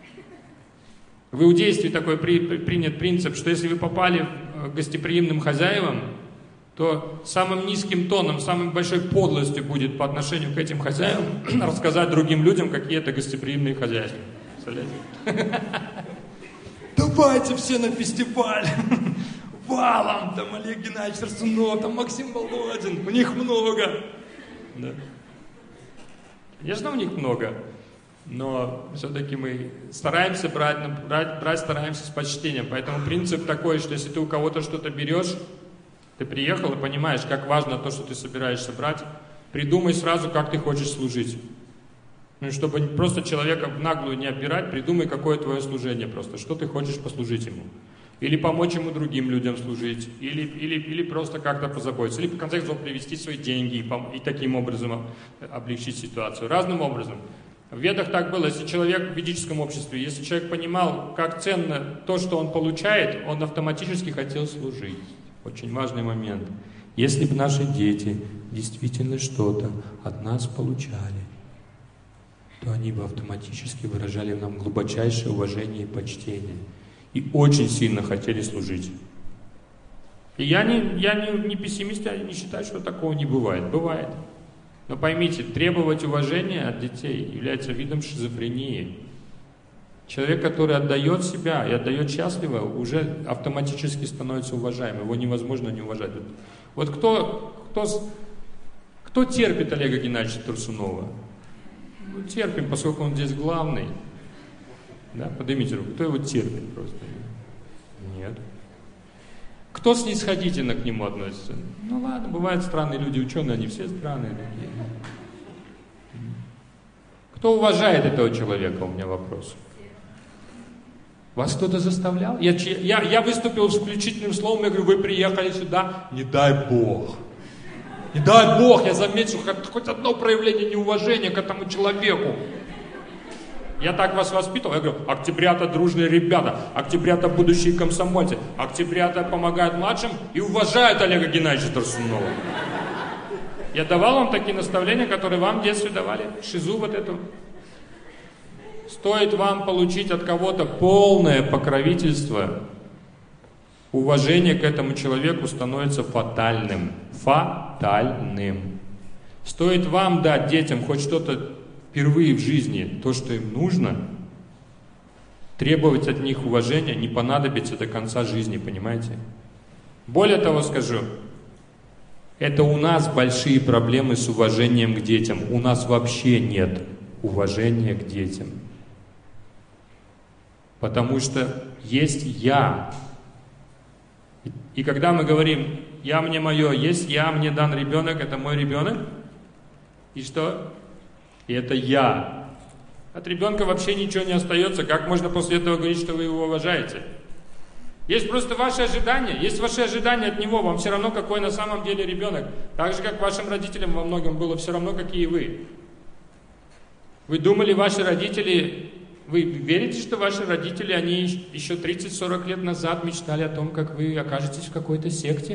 В иудействе такой при, при, принят принцип, что если вы попали к гостеприимным хозяевам, то самым низким тоном, самой большой подлостью будет по отношению к этим хозяевам рассказать другим людям, какие это гостеприимные хозяйства. Представляете? Давайте все на фестиваль. Валом, там Олег Геннадьевич Тарсунов, там Максим Володин, у них много. Да. Конечно, у них много, но все-таки мы стараемся брать, брать, брать, стараемся с почтением. Поэтому принцип такой, что если ты у кого-то что-то берешь, ты приехал и понимаешь, как важно то, что ты собираешься брать, придумай сразу, как ты хочешь служить. Ну, чтобы просто человека в наглую не обирать, придумай, какое твое служение просто, что ты хочешь послужить ему. Или помочь ему другим людям служить, или, или, или просто как-то позаботиться, или в конце концов привести свои деньги и, пом- и таким образом облегчить ситуацию. Разным образом. В Ведах так было, если человек в ведическом обществе, если человек понимал, как ценно то, что он получает, он автоматически хотел служить. Очень важный момент. Если бы наши дети действительно что-то от нас получали, то они бы автоматически выражали нам глубочайшее уважение и почтение. И очень сильно хотели служить. И я не, я не, не пессимист, я не считаю, что такого не бывает. Бывает. Но поймите, требовать уважения от детей является видом шизофрении. Человек, который отдает себя и отдает счастливо, уже автоматически становится уважаемым. Его невозможно не уважать. Вот кто, кто, кто терпит Олега Геннадьевича Турсунова? Ну, терпим, поскольку он здесь главный. Да, поднимите руку. Кто его терпит просто? Нет. Кто снисходительно к нему относится? Ну ладно, бывают странные люди, ученые, они все странные такие. Кто уважает этого человека, у меня вопрос. Вас кто-то заставлял? Я, я, я выступил с включительным словом, я говорю, вы приехали сюда, не дай Бог. Не дай Бог, я заметил хоть, хоть одно проявление неуважения к этому человеку. Я так вас воспитывал, я говорю, октябрята дружные ребята, октябрята будущие комсомольцы, октябрята помогают младшим и уважают Олега Геннадьевича Тарсунова. Я давал вам такие наставления, которые вам в детстве давали, шизу вот эту. Стоит вам получить от кого-то полное покровительство, уважение к этому человеку становится фатальным. Фатальным. Стоит вам дать детям хоть что-то впервые в жизни, то, что им нужно, требовать от них уважения не понадобится до конца жизни, понимаете? Более того скажу, это у нас большие проблемы с уважением к детям. У нас вообще нет уважения к детям. Потому что есть «я». И, и когда мы говорим «я мне мое», есть «я мне дан ребенок», это мой ребенок. И что? И это «я». От ребенка вообще ничего не остается. Как можно после этого говорить, что вы его уважаете? Есть просто ваши ожидания. Есть ваши ожидания от него. Вам все равно, какой на самом деле ребенок. Так же, как вашим родителям во многом было все равно, какие вы. Вы думали, ваши родители... Вы верите, что ваши родители, они еще тридцать-сорок лет назад мечтали о том, как вы окажетесь в какой-то секте?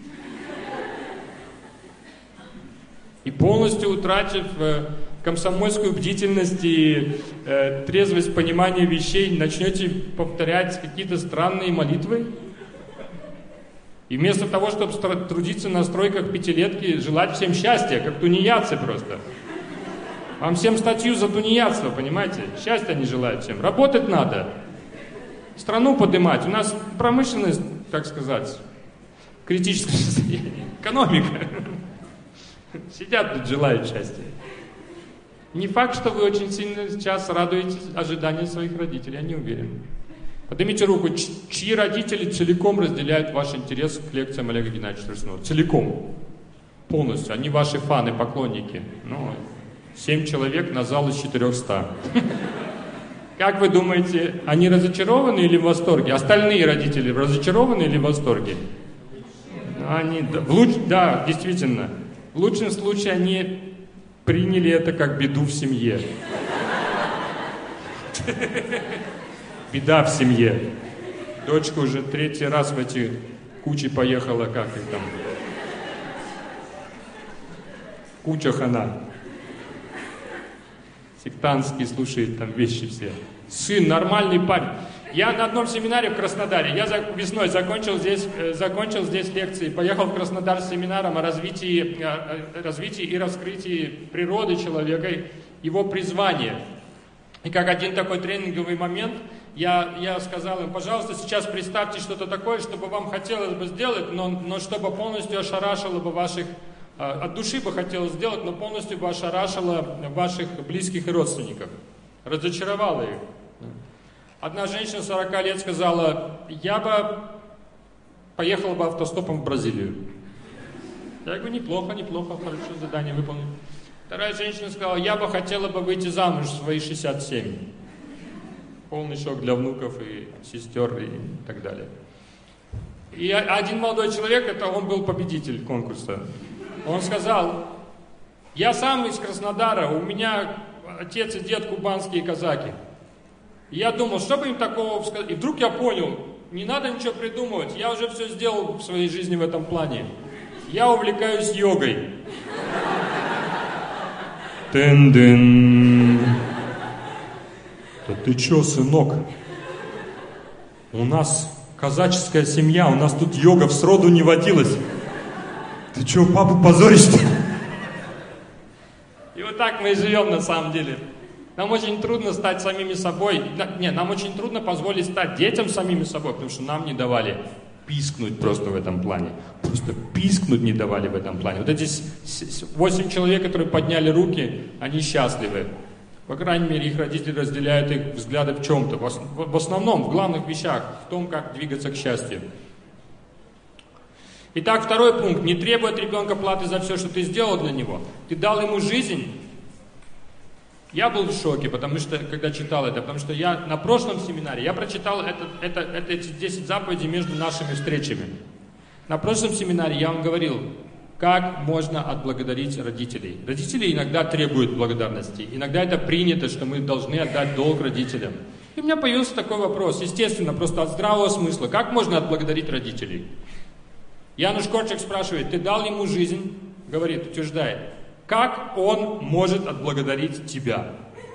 И полностью утратив э, комсомольскую бдительность и э, трезвость понимания вещей, начнете повторять какие-то странные молитвы? И вместо того, чтобы трудиться на стройках пятилетки, желать всем счастья, как тунеядцы просто. Вам всем статью за тунеядство, понимаете? Счастья не желают всем. Работать надо. Страну поднимать. У нас промышленность, так сказать, критическое состояние. Экономика. Сидят тут, желают счастья. Не факт, что вы очень сильно сейчас радуетесь ожиданиям своих родителей, я не уверен. Поднимите руку, чьи родители целиком разделяют ваш интерес к лекциям Олега Геннадьевича Трясунова? Целиком. Полностью. Они ваши фаны, поклонники. Ну, семь человек на зал из четырехсот. Как вы думаете, они разочарованы или в восторге? Остальные родители разочарованы или в восторге? Они, да, в луч, да, действительно. В лучшем случае они приняли это как беду в семье. Беда в семье. Дочка уже третий раз в эти кучи поехала, как их там. Кучах она. Сектантские слушает там вещи все. Сын, нормальный парень. Я на одном семинаре в Краснодаре, я за, весной закончил здесь, э, закончил здесь лекции, поехал в Краснодар с семинаром о развитии, э, развитии и раскрытии природы человека, его призвания. И как один такой тренинговый момент, я, я сказал им, пожалуйста, сейчас представьте что-то такое, чтобы вам хотелось бы сделать, но, но чтобы полностью ошарашило бы ваших, э, от души бы хотелось сделать, но полностью бы ошарашило ваших близких и родственников, разочаровало их. Одна женщина сорока лет сказала, я бы поехала бы автостопом в Бразилию. Я говорю, неплохо, неплохо, хорошо, задание выполнено. Вторая женщина сказала, я бы хотела бы выйти замуж в свои шестьдесят семь. Полный шок для внуков и сестер и так далее. И один молодой человек, это он был победитель конкурса. Он сказал, я сам из Краснодара, у меня отец и дед кубанские казаки. Я думал, что бы им такого сказать. И вдруг я понял, не надо ничего придумывать. Я уже все сделал в своей жизни в этом плане. Я увлекаюсь йогой. Тын-дын. Да ты че, сынок? У нас казаческая семья, у нас тут йога в сроду не водилась. Ты че, папу позоришь-то? И вот так мы и живем на самом деле. Нам очень трудно стать самими собой. Не, нам очень трудно позволить стать детям самими собой, потому что нам не давали пискнуть просто в этом плане. Просто пискнуть не давали в этом плане. Вот эти восемь человек, которые подняли руки, они счастливы. По крайней мере, их родители разделяют их взгляды в чем-то. В основном, в главных вещах, в том, как двигаться к счастью. Итак, второй пункт. Не требуй от ребенка платы за все, что ты сделал для него. Ты дал ему жизнь. Я был в шоке, потому что, когда читал это, потому что я на прошлом семинаре, я прочитал это, это, это, эти десять заповедей между нашими встречами. На прошлом семинаре я вам говорил, как можно отблагодарить родителей. Родители иногда требуют благодарности, иногда это принято, что мы должны отдать долг родителям. И у меня появился такой вопрос, естественно, просто от здравого смысла, как можно отблагодарить родителей? Януш Корчик спрашивает, ты дал ему жизнь? Говорит, утверждает. Как он может отблагодарить тебя?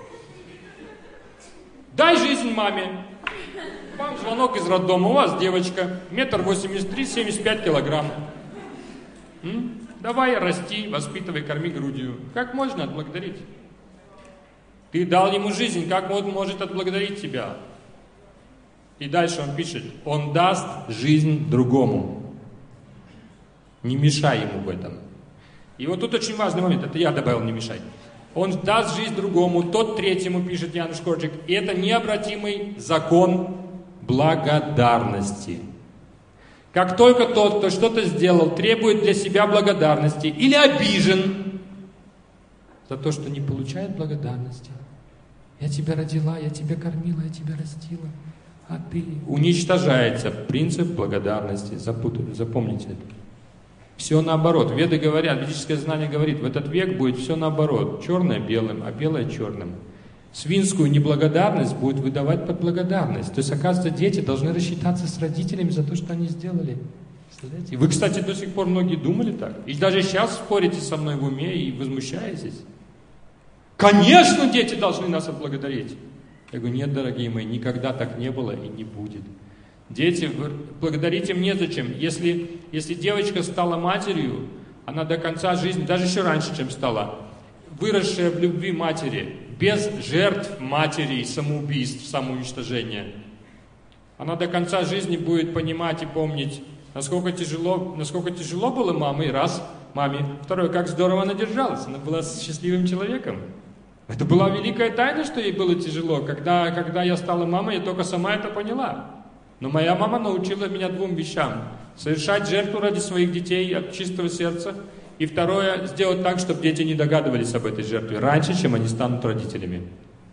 Дай жизнь маме. Вам звонок из роддома, у вас девочка, метр восемьдесят три, семьдесят пять килограмм. М? Давай расти, воспитывай, корми грудью. Как можно отблагодарить? Ты дал ему жизнь, как он может отблагодарить тебя? И дальше он пишет, он даст жизнь другому. Не мешай ему в этом. И вот тут очень важный момент, это я добавил, не мешай. Он даст жизнь другому, тот третьему, пишет Януш Корчик. И это необратимый закон благодарности. Как только тот, кто что-то сделал, требует для себя благодарности или обижен за то, что не получает благодарности. Я тебя родила, я тебя кормила, я тебя растила, а ты... Уничтожается принцип благодарности. Запомните это. Все наоборот. Веды говорят, ведическое знание говорит, в этот век будет все наоборот. Черное белым, а белое черным. Свинскую неблагодарность будет выдавать под благодарность. То есть, оказывается, дети должны рассчитаться с родителями за то, что они сделали. Представляете? И вы, кстати, до сих пор многие думали так. И даже сейчас спорите со мной в уме и возмущаетесь. Конечно, дети должны нас отблагодарить. Я говорю, нет, дорогие мои, никогда так не было и не будет. Дети, благодарить им незачем. Если, если девочка стала матерью, она до конца жизни, даже еще раньше, чем стала, выросшая в любви матери, без жертв матери, самоубийств, самоуничтожения, она до конца жизни будет понимать и помнить, насколько тяжело, насколько тяжело было маме, раз, маме. Второе, как здорово она держалась, она была счастливым человеком. Это была великая тайна, что ей было тяжело. Когда, когда я стала мамой, я только сама это поняла. Но моя мама научила меня двум вещам. Совершать жертву ради своих детей от чистого сердца. И второе, сделать так, чтобы дети не догадывались об этой жертве раньше, чем они станут родителями.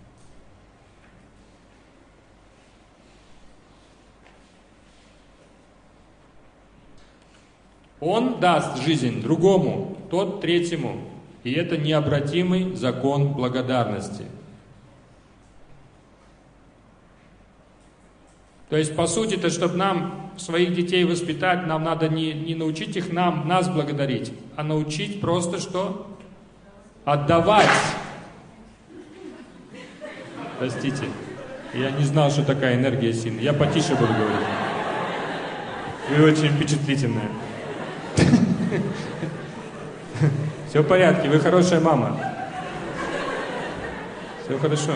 Он даст жизнь другому, тот третьему. И это необратимый закон благодарности. То есть, по сути-то, чтобы нам своих детей воспитать, нам надо не, не научить их нам, нас благодарить, а научить просто что? Отдавать. Простите, я не знал, что такая энергия сильная. Я потише буду говорить. Вы очень впечатлительная. Все в порядке, вы хорошая мама. Все хорошо.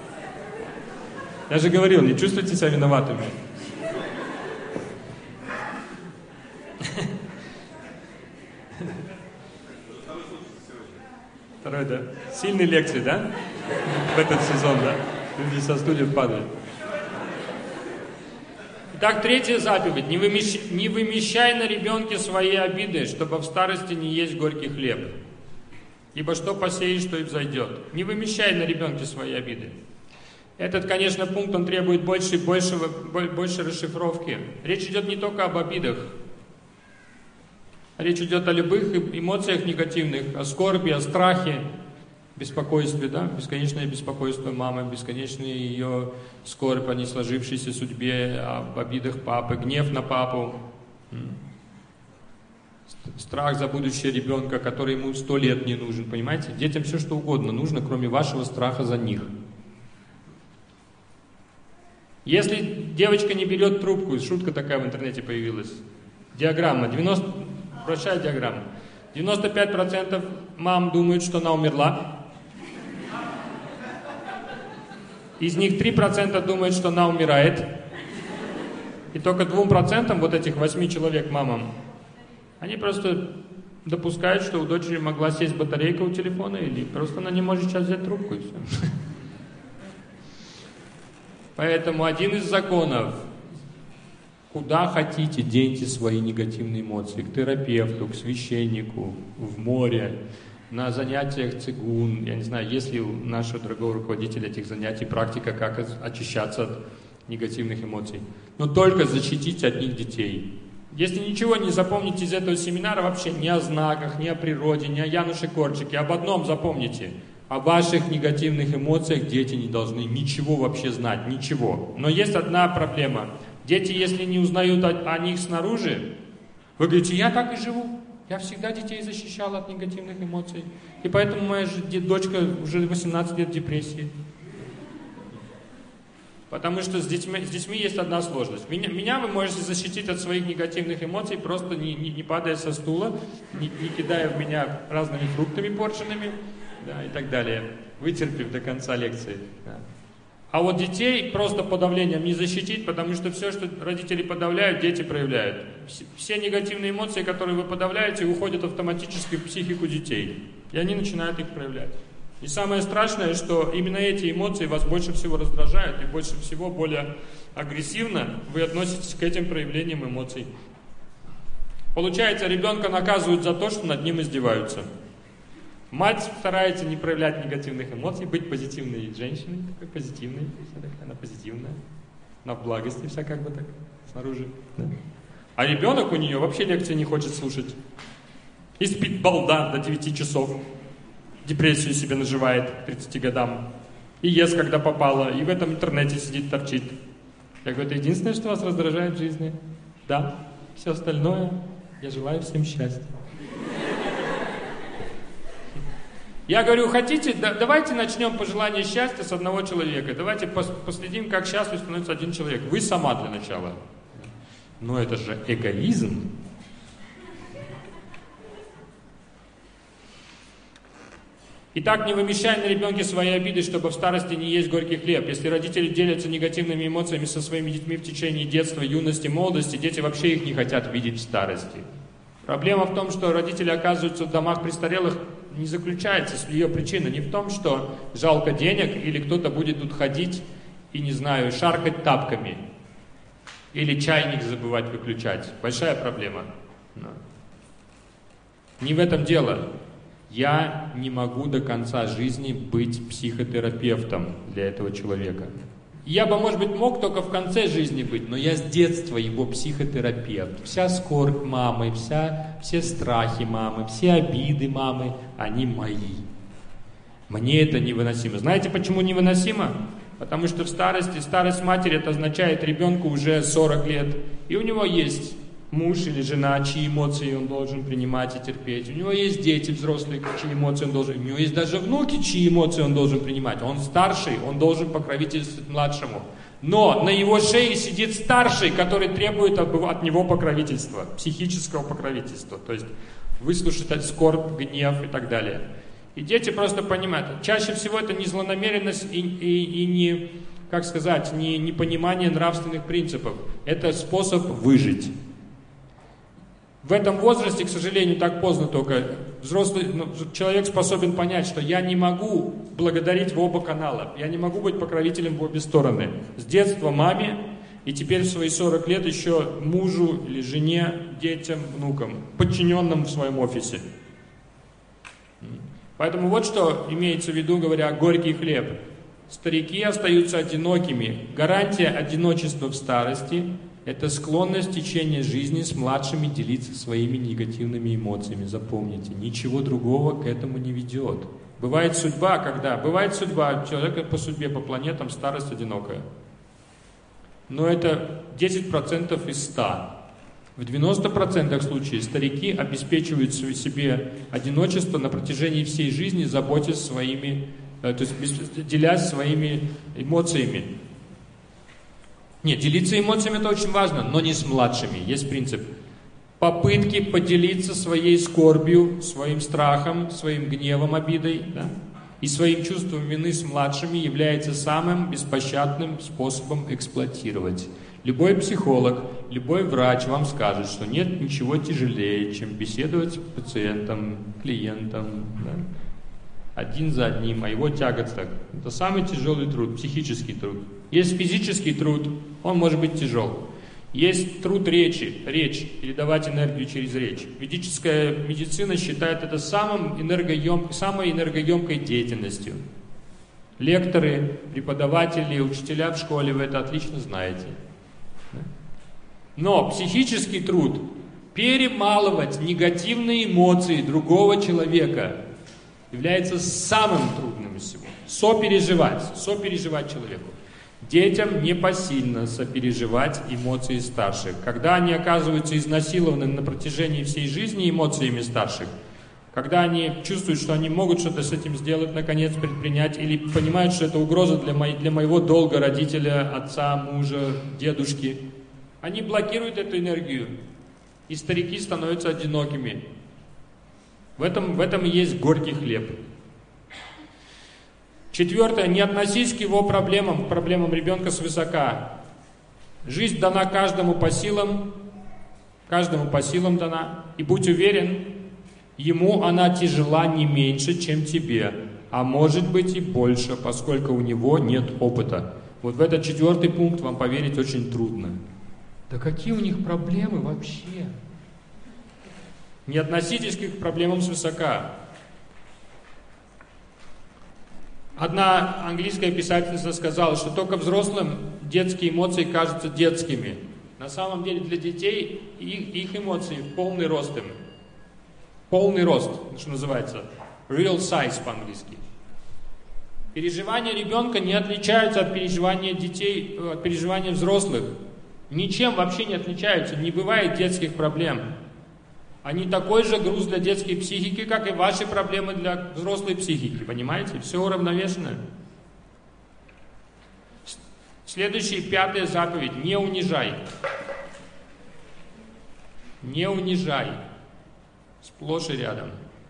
Я же говорил, не чувствуйте себя виноватыми. Второй, да? Сильные лекции, да? В этот сезон, да? Люди со стульев падают. Итак, третья заповедь. Не вымещай, не вымещай на ребенке свои обиды, чтобы в старости не есть горький хлеб. Ибо что посеешь, то и взойдет. Не вымещай на ребенке свои обиды. Этот, конечно, пункт, он требует больше, большего, больше расшифровки. Речь идет не только об обидах. Речь идет о любых эмоциях негативных, о скорби, о страхе, беспокойстве, да? Бесконечное беспокойство мамы, бесконечная ее скорбь о несложившейся судьбе, об обидах папы, гнев на папу, страх за будущее ребенка, который ему сто лет не нужен, понимаете? Детям все что угодно нужно, кроме вашего страха за них. Если девочка не берет трубку, шутка такая в интернете появилась, диаграмма, девяносто, большая диаграмма, девяносто пять процентов мам думают, что она умерла, из них три процента думают, что она умирает, и только двум процентам вот этих восьми человек мамам, они просто допускают, что у дочери могла сесть батарейка у телефона, или просто она не может сейчас взять трубку, и все. Поэтому один из законов: куда хотите, деньте свои негативные эмоции. К терапевту, к священнику, в море, на занятиях цигун. Я не знаю, есть ли у нашего дорогого руководителя этих занятий практика, как очищаться от негативных эмоций. Но только защитите от них детей. Если ничего не запомните из этого семинара, вообще ни о знаках, ни о природе, ни о Януше Корчике, об одном запомните: о ваших негативных эмоциях дети не должны ничего вообще знать, ничего. Но есть одна проблема. Дети, если не узнают о, о них снаружи, вы говорите: я так и живу. Я всегда детей защищал от негативных эмоций. И поэтому моя дочка уже восемнадцать лет в депрессии. Потому что с детьми, с детьми есть одна сложность. Меня, меня вы можете защитить от своих негативных эмоций, просто не, не, не падая со стула, не, не кидая в меня разными фруктами порченными, да, и так далее, вытерпев до конца лекции. Да. А вот детей просто подавлением не защитить, потому что все, что родители подавляют, дети проявляют. Все негативные эмоции, которые вы подавляете, уходят автоматически в психику детей, и они начинают их проявлять. И самое страшное, что именно эти эмоции вас больше всего раздражают, и больше всего более агрессивно вы относитесь к этим проявлениям эмоций. Получается, ребенка наказывают за то, что над ним издеваются. Мать старается не проявлять негативных эмоций, быть позитивной женщиной, такой позитивной, вся такая, она позитивная, она в благости вся как бы так, снаружи. Да. А ребенок у нее вообще лекции не хочет слушать. И спит балда до девяти часов, депрессию себе наживает к тридцати годам, и ест, когда попало, и в этом интернете сидит, торчит. Я говорю: это единственное, что вас раздражает в жизни? Да, все остальное, я желаю всем счастья. Я говорю: хотите, да, давайте начнем пожелание счастья с одного человека. Давайте пос, последим, как счастлив становится один человек. Вы сама для начала. Но это же эгоизм. Итак, не вымещай на ребенке свои обиды, чтобы в старости не есть горький хлеб. Если родители делятся негативными эмоциями со своими детьми в течение детства, юности, молодости, дети вообще их не хотят видеть в старости. Проблема в том, что родители оказываются в домах престарелых, не заключается ее причина не в том, что жалко денег или кто-то будет тут ходить и, не знаю, шаркать тапками. Или чайник забывать выключать. Большая проблема. Но. Не в этом дело. Я не могу до конца жизни быть психотерапевтом для этого человека. Я бы, может быть, мог только в конце жизни быть, но я с детства его психотерапевт. Вся скорбь мамы, вся, все страхи мамы, все обиды мамы, они мои. Мне это невыносимо. Знаете, почему невыносимо? Потому что в старости, старость матери, это означает ребенку уже сорок лет, и у него есть муж или жена, чьи эмоции он должен принимать и терпеть. У него есть дети взрослые, чьи эмоции он должен... У него есть даже внуки, чьи эмоции он должен принимать. Он старший, он должен покровительствовать младшему. Но на его шее сидит старший, который требует от него покровительства, психического покровительства. То есть выслушать скорбь, гнев и так далее. И дети просто понимают. Чаще всего это не злонамеренность и, и, и не, как сказать, не, не понимание нравственных принципов. Это способ выжить. В этом возрасте, к сожалению, так поздно только, взрослый ну, человек способен понять, что я не могу благодарить в оба канала, я не могу быть покровителем в обе стороны. С детства маме, и теперь в свои сорок лет еще мужу или жене, детям, внукам, подчиненным в своем офисе. Поэтому вот что имеется в виду, говоря «горький хлеб». Старики остаются одинокими. Гарантия одиночества в старости – это склонность в течение жизни с младшими делиться своими негативными эмоциями. Запомните, ничего другого к этому не ведет. Бывает судьба, когда... Бывает судьба, человека по судьбе, по планетам, старость одинокая. Но это десять процентов из ста. В девяноста процентах случаев старики обеспечивают себе одиночество на протяжении всей жизни, заботясь своими... То есть делясь своими эмоциями. Нет, делиться эмоциями это очень важно, но не с младшими. Есть принцип. Попытки поделиться своей скорбью, своим страхом, своим гневом, обидой, да, и своим чувством вины с младшими является самым беспощадным способом эксплуатировать. Любой психолог, любой врач вам скажет, что нет ничего тяжелее, чем беседовать с пациентом, клиентом, да, один за одним, а его тягаться. Это самый тяжелый труд, психический труд. Есть физический труд, он может быть тяжел. Есть труд речи, речь, передавать энергию через речь. Ведическая медицина считает это самым энергоем, самой энергоемкой деятельностью. Лекторы, преподаватели, учителя в школе, вы это отлично знаете. Но психический труд, перемалывать негативные эмоции другого человека, является самым трудным из всего. Сопереживать, сопереживать человеку. Детям непосильно сопереживать эмоции старших. Когда они оказываются изнасилованы на протяжении всей жизни эмоциями старших, когда они чувствуют, что они могут что-то с этим сделать, наконец предпринять, или понимают, что это угроза для, мо- для моего долга родителя, отца, мужа, дедушки, они блокируют эту энергию, и старики становятся одинокими. В этом, в этом и есть горький хлеб. Четвертое. Не относись к его проблемам, к проблемам ребенка свысока. Жизнь дана каждому по силам, каждому по силам дана. И будь уверен, ему она тяжела не меньше, чем тебе, а может быть и больше, поскольку у него нет опыта. Вот в этот четвертый пункт вам поверить очень трудно. Да какие у них проблемы вообще? Не относитесь к их проблемам свысока. Одна английская писательница сказала, что только взрослым детские эмоции кажутся детскими. На самом деле для детей их, их эмоции полный рост им. Полный рост, что называется. Real size по-английски. Переживания ребенка не отличаются от переживания детей, от переживания взрослых. Ничем вообще не отличаются. Не бывает детских проблем. Они такой же груз для детской психики, как и ваши проблемы для взрослой психики. Понимаете? Все уравновешено. Следующая, пятая заповедь. Не унижай. Не унижай. Сплошь и рядом.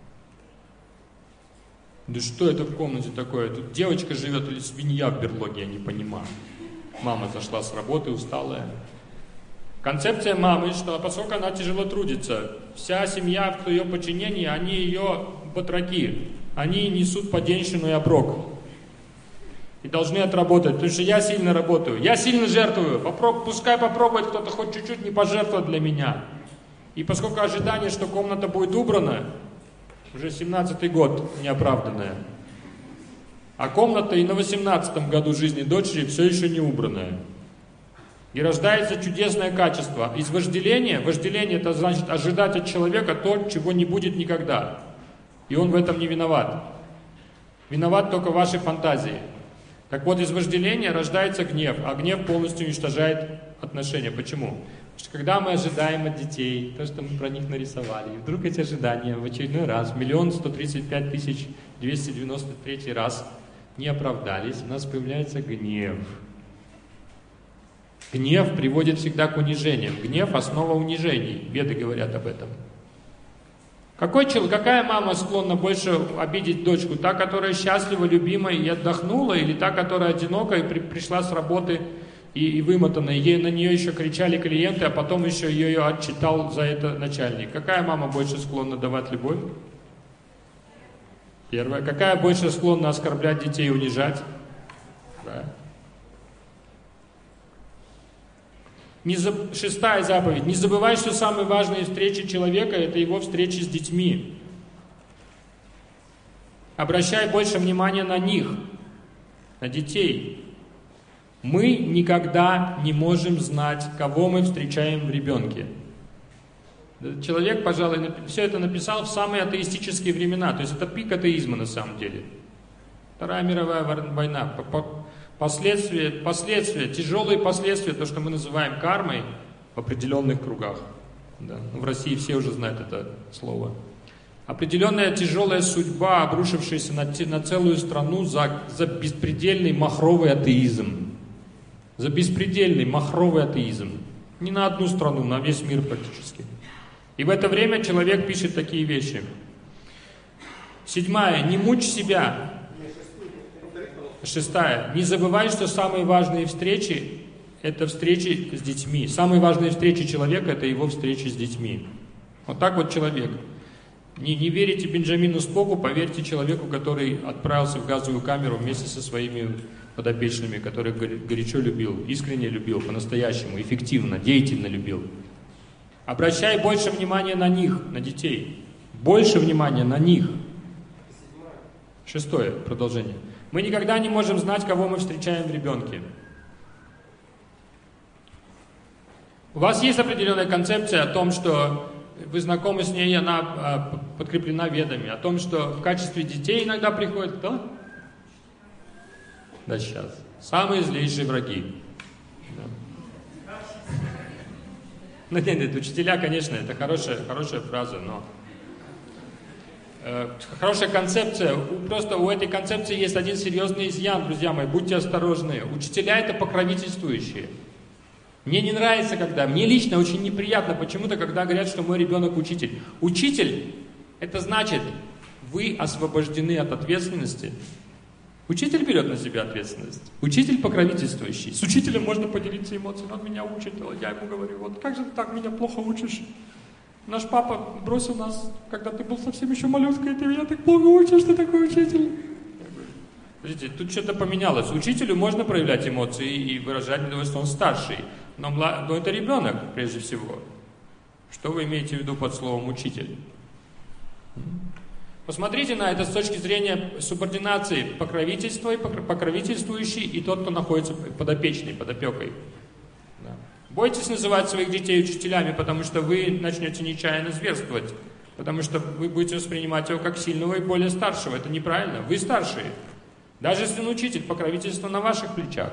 Да что это в комнате такое? Тут девочка живет или свинья в берлоге, я не понимаю. Мама зашла с работы, усталая. Концепция мамы, что поскольку она тяжело трудится, вся семья в ее подчинении, они ее батраки. Они несут поденщину и оброк. И должны отработать, потому что я сильно работаю, я сильно жертвую. Попроб... Пускай попробует кто-то хоть чуть-чуть не пожертвовать для меня. И поскольку ожидание, что комната будет убрана, уже семнадцатый год неоправданное. А комната и на восемнадцатом году жизни дочери все еще не убранная. И рождается чудесное качество. Из вожделения, вожделение это значит ожидать от человека то, чего не будет никогда. И он в этом не виноват. Виноват только ваши фантазии. Так вот, из вожделения рождается гнев, а гнев полностью уничтожает отношения. Почему? Потому что когда мы ожидаем от детей то, что мы про них нарисовали, и вдруг эти ожидания в очередной раз, миллион сто тридцать пять тысяч двести девяносто третий раз не оправдались, у нас появляется гнев. Гнев приводит всегда к унижениям. Гнев – основа унижений. Веды говорят об этом. Какой человек, какая мама склонна больше обидеть дочку? Та, которая счастлива, любима и отдохнула, или та, которая одинока и при, пришла с работы и, и вымотана? Ей, на нее еще кричали клиенты, а потом еще ее отчитал за это начальник. Какая мама больше склонна давать любовь? Первая. Какая больше склонна оскорблять детей и унижать? Да. Не за... Шестая заповедь. Не забывай, что самые важные встречи человека – это его встречи с детьми. Обращай больше внимания на них, на детей. Мы никогда не можем знать, кого мы встречаем в ребенке. Человек, пожалуй, все это написал в самые атеистические времена. То есть это пик атеизма на самом деле. Вторая мировая война. Последствия, последствия, тяжелые последствия, то, что мы называем кармой в определенных кругах. Да. В России все уже знают это слово. Определенная тяжелая судьба, обрушившаяся на, на целую страну за, за беспредельный махровый атеизм. За беспредельный махровый атеизм. Не на одну страну, на весь мир практически. И в это время человек пишет такие вещи. Седьмая. Не мучь себя. Шестая. Не забывай, что самые важные встречи – это встречи с детьми. Самые важные встречи человека – это его встречи с детьми. Вот так вот человек. Не, не верите Бенджамину Споку, поверьте человеку, который отправился в газовую камеру вместе со своими подопечными, которых горячо любил, искренне любил, по-настоящему, эффективно, деятельно любил. Обращай больше внимания на них, на детей. Больше внимания на них. Шестое. Продолжение. Мы никогда не можем знать, кого мы встречаем в ребенке. У вас есть определенная концепция о том, что вы знакомы с ней, она подкреплена ведами, о том, что в качестве детей иногда приходит кто? Да сейчас. Самые злейшие враги. Да. Ну нет, нет, учителя, конечно, это хорошая, хорошая фраза, но... Хорошая концепция, просто у этой концепции есть один серьезный изъян, друзья мои, будьте осторожны. Учителя это покровительствующие. Мне не нравится, когда, мне лично очень неприятно почему-то, когда говорят, что мой ребенок учитель. Учитель, это значит, вы освобождены от ответственности. Учитель берет на себя ответственность. Учитель покровительствующий. С учителем можно поделиться эмоциями, он меня учит, я ему говорю, вот как же ты так меня плохо учишь? Наш папа бросил нас, когда ты был совсем еще малюткой, ты меня так плохо учишь, ты такой учитель. Смотрите, тут что-то поменялось. Учителю можно проявлять эмоции и выражать недовольство, он старший. Но, млад... но это ребенок, прежде всего. Что вы имеете в виду под словом «учитель»? Посмотрите на это с точки зрения субординации покровительства и покровительствующий и тот, кто находится подопечный, под опекой. Да. Бойтесь называть своих детей учителями, потому что вы начнете нечаянно зверствовать. Потому что вы будете воспринимать его как сильного и более старшего. Это неправильно. Вы старшие. Даже если он учитель, покровительство на ваших плечах.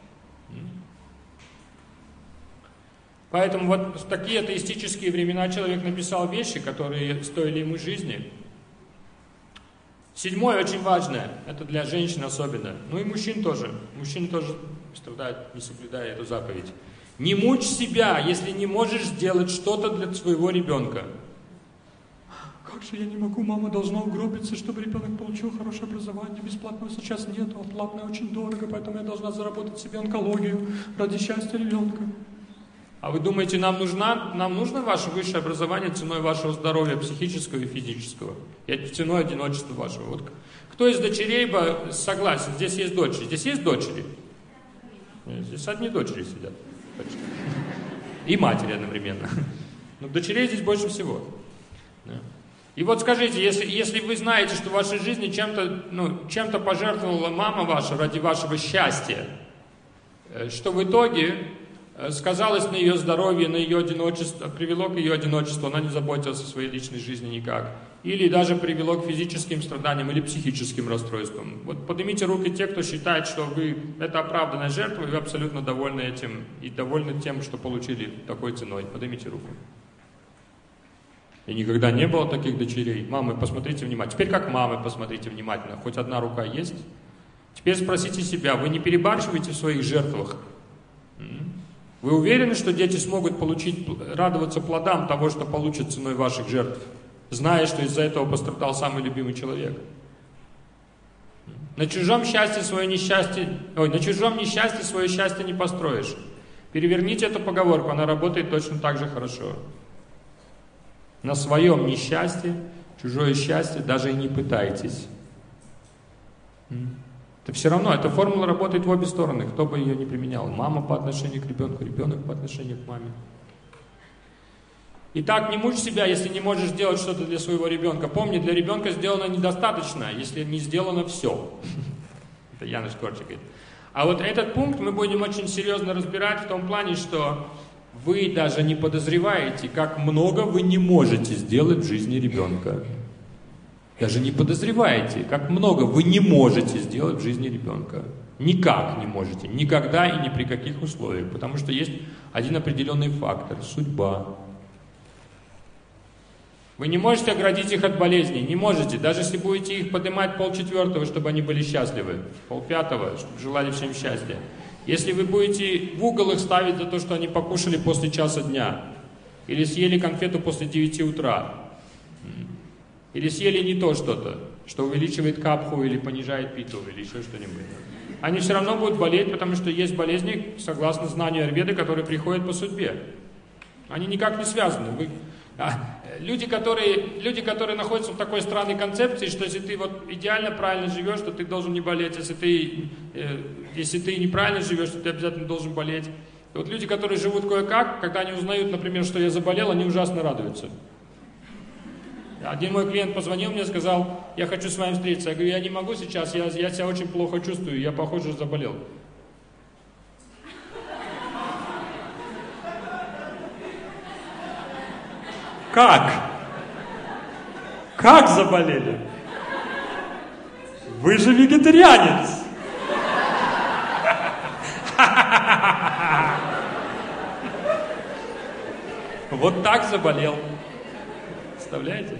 Поэтому вот в такие атеистические времена человек написал вещи, которые стоили ему жизни. Седьмое очень важное. Это для женщин особенно. Ну и мужчин тоже. Мужчины тоже страдают, не соблюдая эту заповедь. Не мучь себя, если не можешь сделать что-то для своего ребенка. Как же я не могу, мама должна угробиться, чтобы ребенок получил хорошее образование. Бесплатного сейчас нету, а платное очень дорого, поэтому я должна заработать себе онкологию ради счастья ребенка. А вы думаете, нам, нужна, нам нужно ваше высшее образование ценой вашего здоровья психического и физического? И ценой одиночества вашего. Вот кто из дочерей бы согласен? Здесь есть дочери. Здесь есть дочери? Здесь одни дочери сидят. И матери одновременно. Но дочерей здесь больше всего. И вот скажите, если, если вы знаете, что в вашей жизни чем-то, ну, чем-то пожертвовала мама ваша ради вашего счастья, что в итоге сказалось на ее здоровье, на ее одиночество, привело к ее одиночеству, она не заботилась о своей личной жизни никак. Или даже привело к физическим страданиям или психическим расстройствам. Вот поднимите руки те, кто считает, что вы это оправданная жертва, и вы абсолютно довольны этим, и довольны тем, что получили такой ценой. Поднимите руку. И никогда не было таких дочерей. Мамы, посмотрите внимательно. Теперь как мамы, посмотрите внимательно. Хоть одна рука есть? Теперь спросите себя, вы не перебарщиваете в своих жертвах? Вы уверены, что дети смогут получить, радоваться плодам того, что получат ценой ваших жертв, зная, что из-за этого пострадал самый любимый человек? На чужом счастье свое несчастье, ой, на чужом несчастье свое счастье не построишь. Переверните эту поговорку, она работает точно так же хорошо. На своем несчастье, чужое счастье даже и не пытайтесь. Это все равно, эта формула работает в обе стороны, кто бы ее ни применял. Мама по отношению к ребенку, ребенок по отношению к маме. Итак, не мучь себя, если не можешь сделать что-то для своего ребенка. Помни, для ребенка сделано недостаточно, если не сделано все. Это Януш Корчик говорит. А вот этот пункт мы будем очень серьезно разбирать в том плане, что вы даже не подозреваете, как много вы не можете сделать в жизни ребенка. Даже не подозреваете, как много вы не можете сделать в жизни ребенка. Никак не можете, никогда и ни при каких условиях. Потому что есть один определенный фактор – судьба. Вы не можете оградить их от болезней, не можете. Даже если будете их поднимать полчетвертого, чтобы они были счастливы, полпятого, чтобы желали всем счастья. Если вы будете в угол их ставить за то, что они покушали после часа дня, или съели конфету после девяти утра, или съели не то что-то, что увеличивает капху или понижает питу, или еще что-нибудь, они все равно будут болеть, потому что есть болезни, согласно знанию Аюрведы, которые приходят по судьбе. Они никак не связаны. Вы... А, люди, которые, люди, которые находятся в такой странной концепции, что если ты вот идеально правильно живешь, то ты должен не болеть. Если ты, э, если ты неправильно живешь, то ты обязательно должен болеть. И вот люди, которые живут кое-как, когда они узнают, например, что я заболел, они ужасно радуются. Один мой клиент позвонил мне и сказал, я хочу с вами встретиться. Я говорю, я не могу сейчас, я, я себя очень плохо чувствую, я, похоже, заболел. Как? Как заболели? Вы же вегетарианец. Вот так заболел. Представляете?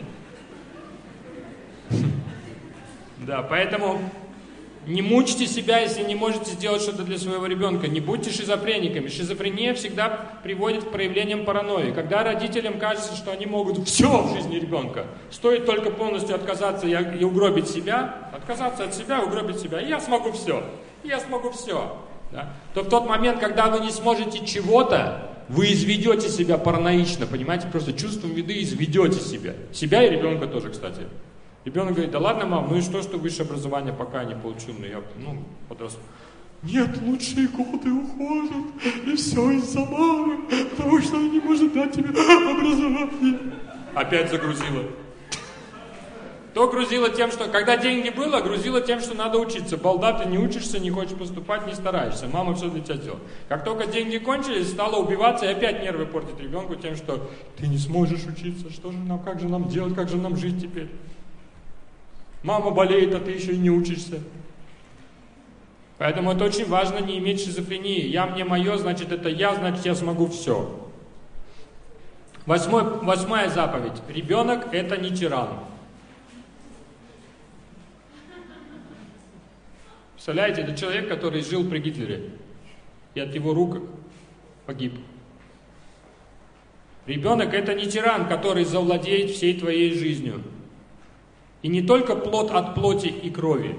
Да, поэтому не мучьте себя, если не можете сделать что-то для своего ребенка. Не будьте шизофрениками. Шизофрения всегда приводит к проявлениям паранойи. Когда родителям кажется, что они могут все в жизни ребенка, стоит только полностью отказаться и угробить себя, отказаться от себя и угробить себя, и я смогу все, я смогу все. Да? То в тот момент, когда вы не сможете чего-то, вы изведете себя параноично, понимаете, просто чувством вины изведете себя. Себя и ребенка тоже, кстати. Ребенок говорит, да ладно, мам, ну и что, что высшее образование пока не получил, но я, ну, подрос. Нет, лучшие годы уходят, и все из-за мамы, потому что она не может дать тебе образование. Опять загрузила. То грузила тем, что, когда деньги было, грузила тем, что надо учиться. Балда, ты не учишься, не хочешь поступать, не стараешься. Мама все для тебя делала. Как только деньги кончились, стала убиваться и опять нервы портить ребенку тем, что ты не сможешь учиться, что же нам, как же нам делать, как же нам жить теперь? Мама болеет, а ты еще и не учишься. Поэтому это очень важно не иметь шизофрении. Я мне мое, значит это я, значит я смогу все. Восьмой, восьмая заповедь. Ребенок это не тиран. Представляете, это человек, который жил при Гитлере. И от его рук погиб. Ребенок — это не тиран, который завладеет всей твоей жизнью. И не только плод от плоти и крови.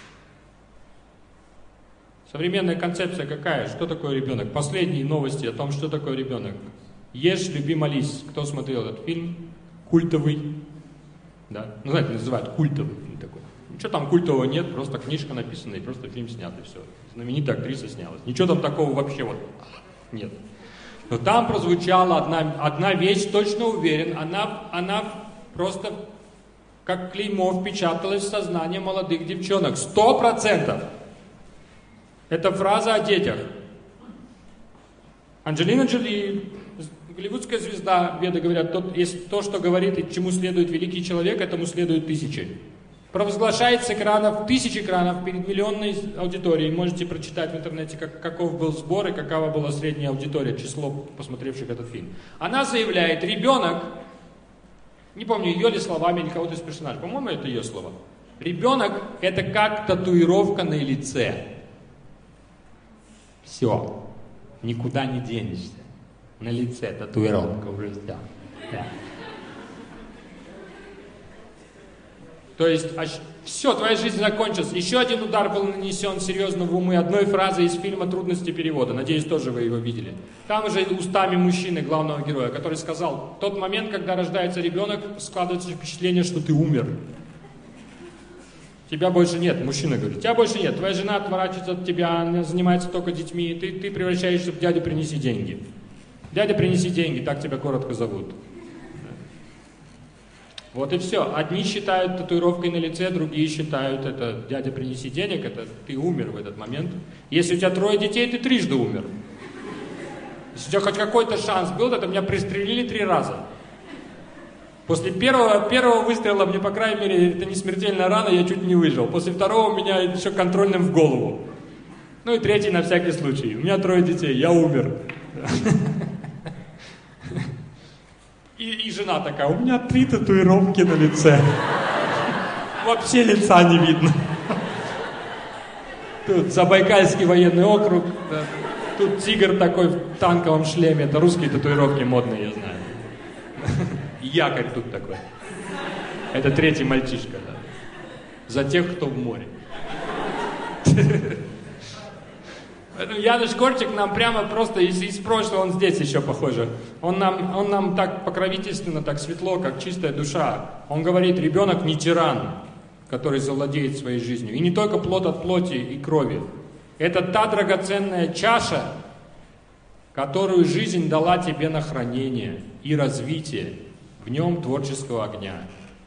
Современная концепция какая? Что такое ребенок? Последние новости о том, что такое ребенок. Ешь, люби, молись. Кто смотрел этот фильм? Культовый. Да? Ну, знаете, называют культовый. Такой. Ничего там культового нет, просто книжка написана и просто фильм снят, и все. Знаменитая актриса снялась. Ничего там такого вообще вот нет. Но там прозвучала одна, одна вещь, точно уверен, она, она просто как клеймо впечаталась в сознание молодых девчонок. Сто процентов. Это фраза о детях. Анджелина Джоли, голливудская звезда, веды говорят, тот, если то, что говорит и чему следует великий человек, этому следует тысячи. Провозглашает с экранов, тысяч экранов перед миллионной аудиторией. Можете прочитать в интернете, как, каков был сбор и какова была средняя аудитория, число посмотревших этот фильм. Она заявляет, ребенок, не помню, ее ли словами или кого-то из персонажей, по-моему, это ее слова. Ребенок — это как татуировка на лице. Все, никуда не денешься. На лице татуировка уже сделана. Да. То есть, все, твоя жизнь закончилась. Еще один удар был нанесен серьезно в умы одной фразой из фильма «Трудности перевода». Надеюсь, тоже вы его видели. Там уже устами мужчины, главного героя, который сказал, в тот момент, когда рождается ребенок, складывается впечатление, что ты умер. Тебя больше нет, мужчина говорит, тебя больше нет, твоя жена отворачивается от тебя, она занимается только детьми, ты, ты превращаешься в дядю, принеси деньги. Дядя, принеси деньги, так тебя коротко зовут. Вот и все. Одни считают татуировкой на лице, другие считают, это дядя, принеси денег, это ты умер в этот момент. Если у тебя трое детей, ты трижды умер. Если у тебя хоть какой-то шанс был, то меня пристрелили три раза. После первого, первого выстрела мне, по крайней мере, это не смертельная рана, я чуть не выжил. После второго меня еще контрольным в голову. Ну и третий на всякий случай. У меня трое детей, я умер. И, и жена такая, у меня три татуировки на лице. Вообще лица не видно. Тут Забайкальский военный округ. Да. Тут тигр такой в танковом шлеме. Это русские татуировки модные, я знаю. Якорь тут такой. Это третий мальчишка, да. За тех, кто в море. Януш Корчик нам прямо просто из, из прошлого, он здесь еще похоже. Он нам, он нам так покровительственно, так светло, как чистая душа. Он говорит, ребенок не тиран, который завладеет своей жизнью. И не только плод от плоти и крови. Это та драгоценная чаша, которую жизнь дала тебе на хранение и развитие. В нем творческого огня.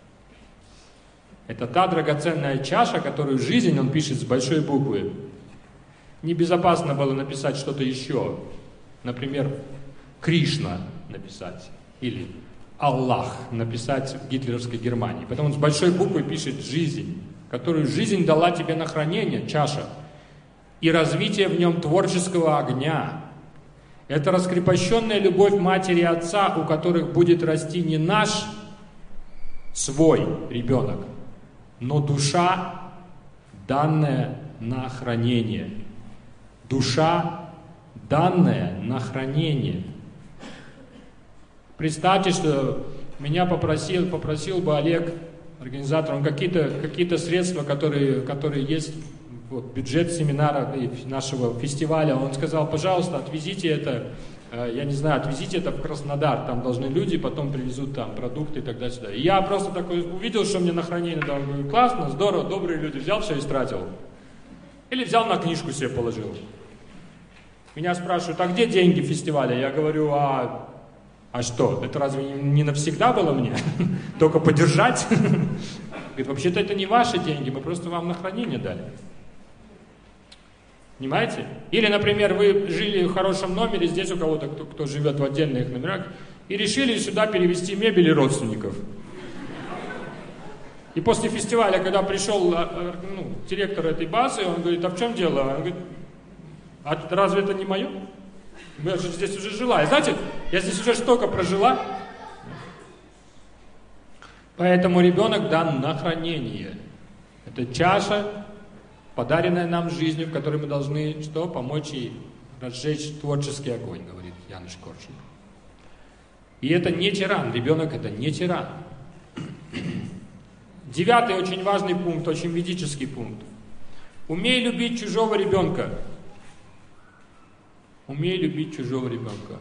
Это та драгоценная чаша, которую жизнь, он пишет с большой буквы. Небезопасно было написать что-то еще. Например, Кришна написать. Или Аллах написать в гитлеровской Германии. Потом он с большой буквы пишет «жизнь», которую жизнь дала тебе на хранение, чаша. И развитие в нем творческого огня. Это раскрепощенная любовь матери и отца, у которых будет расти не наш свой ребенок, но душа, данная на хранение. Душа, данная на хранение. Представьте, что меня попросил, попросил бы Олег, организатор, он какие-то, какие-то средства, которые, которые есть, вот, бюджет семинара нашего фестиваля, он сказал, пожалуйста, отвезите это, я не знаю, отвезите это в Краснодар, там должны люди, потом привезут там продукты и так далее, сюда. И я просто такой увидел, что мне на хранение дал, говорю, классно, здорово, добрые люди, взял все и истратил. Или взял на книжку себе положил. Меня спрашивают, а где деньги фестиваля? Я говорю, а, а что, это разве не навсегда было мне? Только подержать? Говорит, вообще-то это не ваши деньги, мы просто вам на хранение дали. Понимаете? Или, например, вы жили в хорошем номере, здесь у кого-то, кто, кто живет в отдельных номерах, и решили сюда перевезти мебель и родственников. И после фестиваля, когда пришел ну, директор этой базы, он говорит, а в чем дело? Он говорит, а разве это не мое? Я же здесь уже жила. И знаете, я здесь уже столько прожила. Поэтому ребенок дан на хранение. Это чаша, подаренная нам жизнью, в которой мы должны что? Помочь ей разжечь творческий огонь, говорит Януш Корчик. И это не тиран, ребенок это не тиран. Девятый очень важный пункт, очень ведический пункт. Умей любить чужого ребенка. Умей любить чужого ребенка.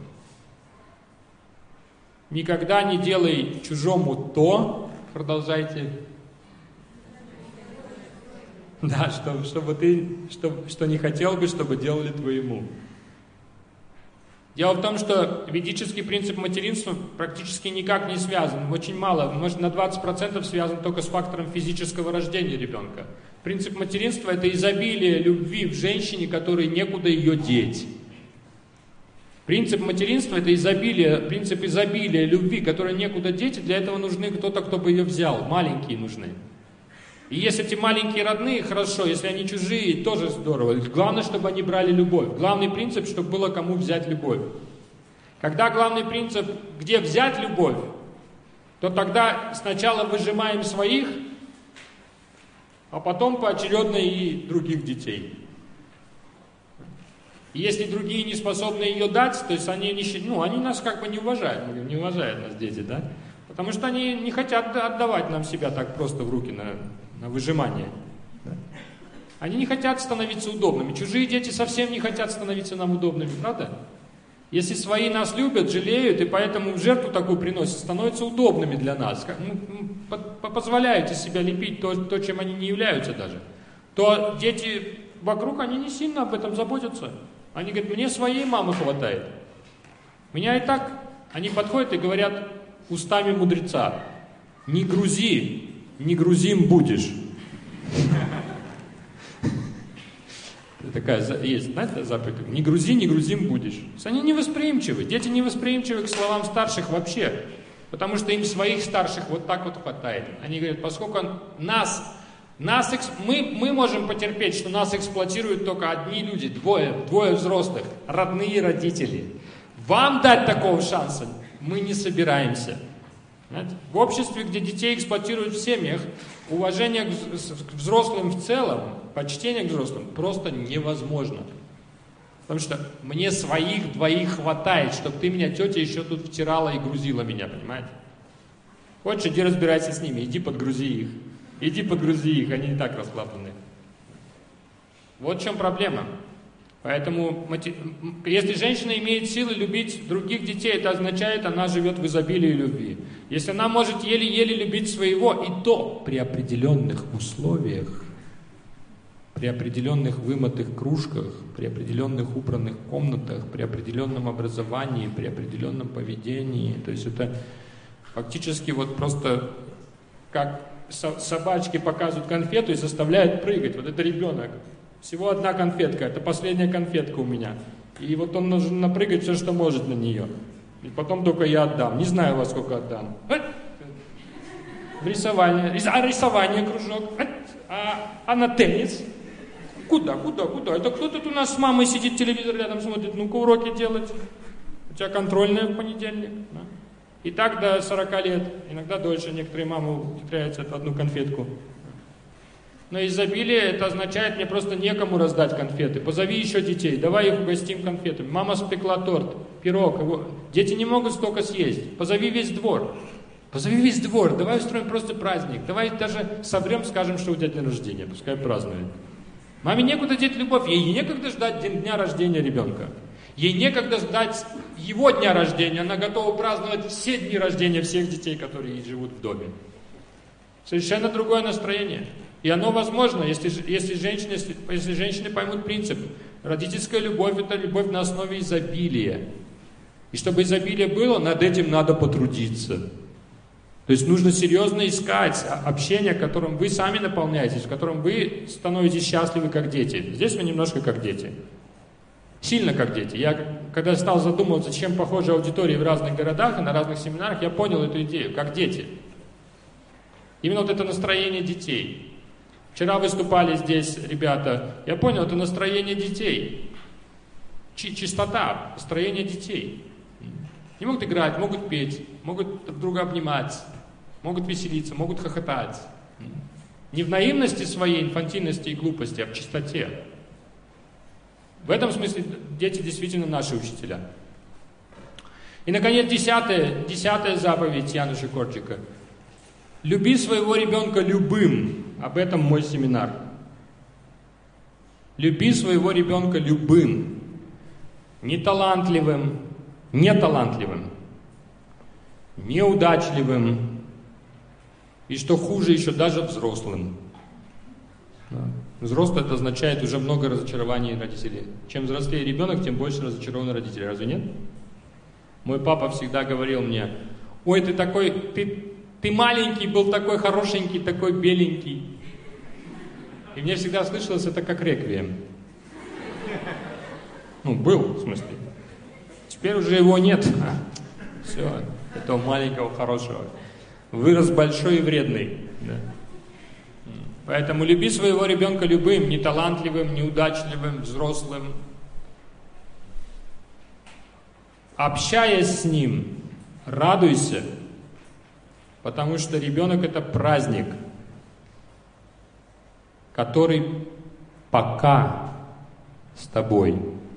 Никогда не делай чужому то, продолжайте. Да, что, чтобы ты, что, что не хотел бы, чтобы делали твоему. Дело в том, что ведический принцип материнства практически никак не связан, очень мало, может на двадцать процентов связан только с фактором физического рождения ребенка. Принцип материнства – это изобилие любви в женщине, которой некуда ее деть. Принцип материнства – это изобилие, принцип изобилия любви, которой некуда деть, и для этого нужны кто-то, кто бы ее взял, маленькие нужны. И если эти маленькие родные, хорошо, если они чужие, тоже здорово. Главное, чтобы они брали любовь. Главный принцип, чтобы было кому взять любовь. Когда главный принцип, где взять любовь, то тогда сначала выжимаем своих, а потом поочередно и других детей. И если другие не способны ее дать, то есть они, не, ну, они нас как бы не уважают. Мы говорим, не уважают нас дети, да? Потому что они не хотят отдавать нам себя так просто в руки на... на выжимание. Да? Они не хотят становиться удобными. Чужие дети совсем не хотят становиться нам удобными, правда? Если свои нас любят, жалеют, и поэтому в жертву такую приносят, становятся удобными для нас, ну, позволяют из себя лепить то, то, чем они не являются даже, то дети вокруг, они не сильно об этом заботятся. Они говорят, мне своей мамы хватает. Меня и так, они подходят и говорят устами мудреца, не грузи, не грузим будешь. Такая есть, знаете, заповедь. Не грузи, не грузим будешь. То есть они невосприимчивы. Дети невосприимчивы к словам старших вообще. Потому что им своих старших вот так вот хватает. Они говорят, поскольку нас, нас мы, мы можем потерпеть, что нас эксплуатируют только одни люди, двое, двое взрослых, родные родители. Вам дать такого шанса мы не собираемся. Знаете? В обществе, где детей эксплуатируют в семьях, уважение к взрослым в целом, почтение к взрослым просто невозможно. Потому что мне своих двоих хватает, чтобы ты меня, тетя, еще тут втирала и грузила меня, понимаете? Хочешь, иди разбирайся с ними, иди подгрузи их. Иди подгрузи их, они и так расхлапаны. Вот в чем проблема. Поэтому, если женщина имеет силы любить других детей, это означает, она живет в изобилии любви. Если она может еле-еле любить своего, и то при определенных условиях, при определенных вымытых кружках, при определенных убранных комнатах, при определенном образовании, при определенном поведении, то есть это фактически вот просто как собачки показывают конфету и заставляют прыгать. Вот это ребенок. Всего одна конфетка, это последняя конфетка у меня. И вот он должен напрыгать все, что может на нее. И потом только я отдам. Не знаю, во сколько отдам. Рисование. А рисование кружок? А, а на теннис? Куда, куда, куда? Это кто тут у нас с мамой сидит, телевизор рядом смотрит? Ну-ка уроки делать. У тебя контрольная в понедельник. Да? И так до сорока лет. Иногда дольше. Некоторые мамы умудряются одну конфетку. Но изобилие, это означает, мне просто некому раздать конфеты. Позови еще детей, давай их угостим конфетами. Мама спекла торт, пирог. Его... Дети не могут столько съесть. Позови весь двор. Позови весь двор, давай устроим просто праздник. Давай даже соврем, скажем, что у тебя день рождения, пускай празднует. Маме некуда деть любовь, ей некогда ждать день, дня рождения ребенка. Ей некогда ждать его дня рождения, она готова праздновать все дни рождения всех детей, которые живут в доме. Совершенно другое настроение. И оно возможно, если, если, женщины, если, если женщины поймут принцип. Родительская любовь – это любовь на основе изобилия. И чтобы изобилие было, над этим надо потрудиться. То есть нужно серьезно искать общение, которым вы сами наполняетесь, в котором вы становитесь счастливы как дети. Здесь вы немножко как дети. Сильно как дети. Я когда стал задумываться, чем похожи аудитории в разных городах и на разных семинарах, я понял эту идею, как дети. Именно вот это настроение детей. Вчера выступали здесь ребята, я понял, это настроение детей. Чи- чистота, настроение детей. Не могут играть, могут петь, могут друг друга обнимать, могут веселиться, могут хохотать. Не в наивности своей, инфантильности и глупости, а в чистоте. В этом смысле дети действительно наши учителя. И, наконец, десятая, десятая заповедь Януша Корчика. Люби своего ребенка любым. Об этом мой семинар. Люби своего ребенка любым. Неталантливым, неталантливым, неудачливым. И что хуже, еще даже взрослым. Взрослый — это означает уже много разочарований родителей. Чем взрослее ребенок, тем больше разочарованы родители. Разве нет? Мой папа всегда говорил мне: ой, ты такой, ты, ты маленький был, такой хорошенький, такой беленький. И мне всегда слышалось это как реквием. Ну, был, в смысле. Теперь уже его нет. А, все, этого маленького хорошего. Вырос большой и вредный. Да. Поэтому люби своего ребенка любым, неталантливым, неудачливым, взрослым. Общаясь с ним, радуйся, потому что ребенок — это праздник, который пока с тобой.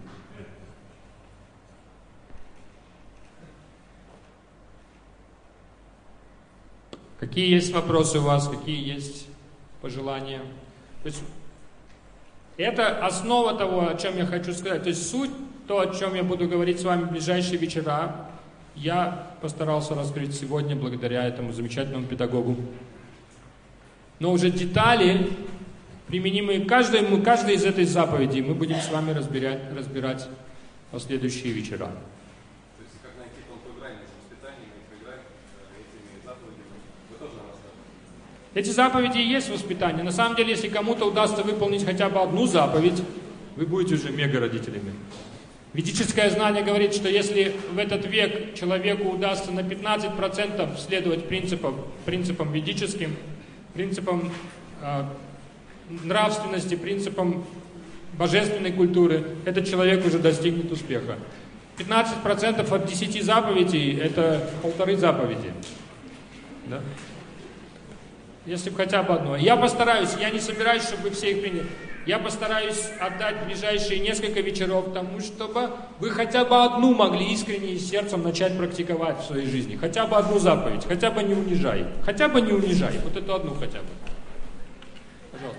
Какие есть вопросы у вас, какие есть пожелания? То есть это основа того, о чем я хочу сказать. То есть суть, то, о чем я буду говорить с вами в ближайшие вечера, я постарался раскрыть сегодня благодаря этому замечательному педагогу. Но уже детали, применимые к каждой, каждой из этой заповедей, мы будем с вами разбирать, разбирать в последующие вечера. То есть как найти тонкую грань между воспитанием и играть этими заповедями, вы тоже нам расскажете? Эти заповеди и есть воспитание. На самом деле, если кому-то удастся выполнить хотя бы одну заповедь, вы будете уже мега-родителями. Ведическое знание говорит, что если в этот век человеку удастся на пятнадцать процентов следовать принципам, принципам ведическим, принципам э, нравственности, принципам божественной культуры, этот человек уже достигнет успеха. пятнадцать процентов от десяти заповедей — это полторы заповеди. Да? Если бы хотя бы одно. Я постараюсь, я не собираюсь, чтобы вы все их приняли. Я постараюсь отдать ближайшие несколько вечеров тому, чтобы вы хотя бы одну могли искренне и сердцем начать практиковать в своей жизни. Хотя бы одну заповедь, хотя бы не унижай. Хотя бы не унижай. Вот эту одну хотя бы. Пожалуйста.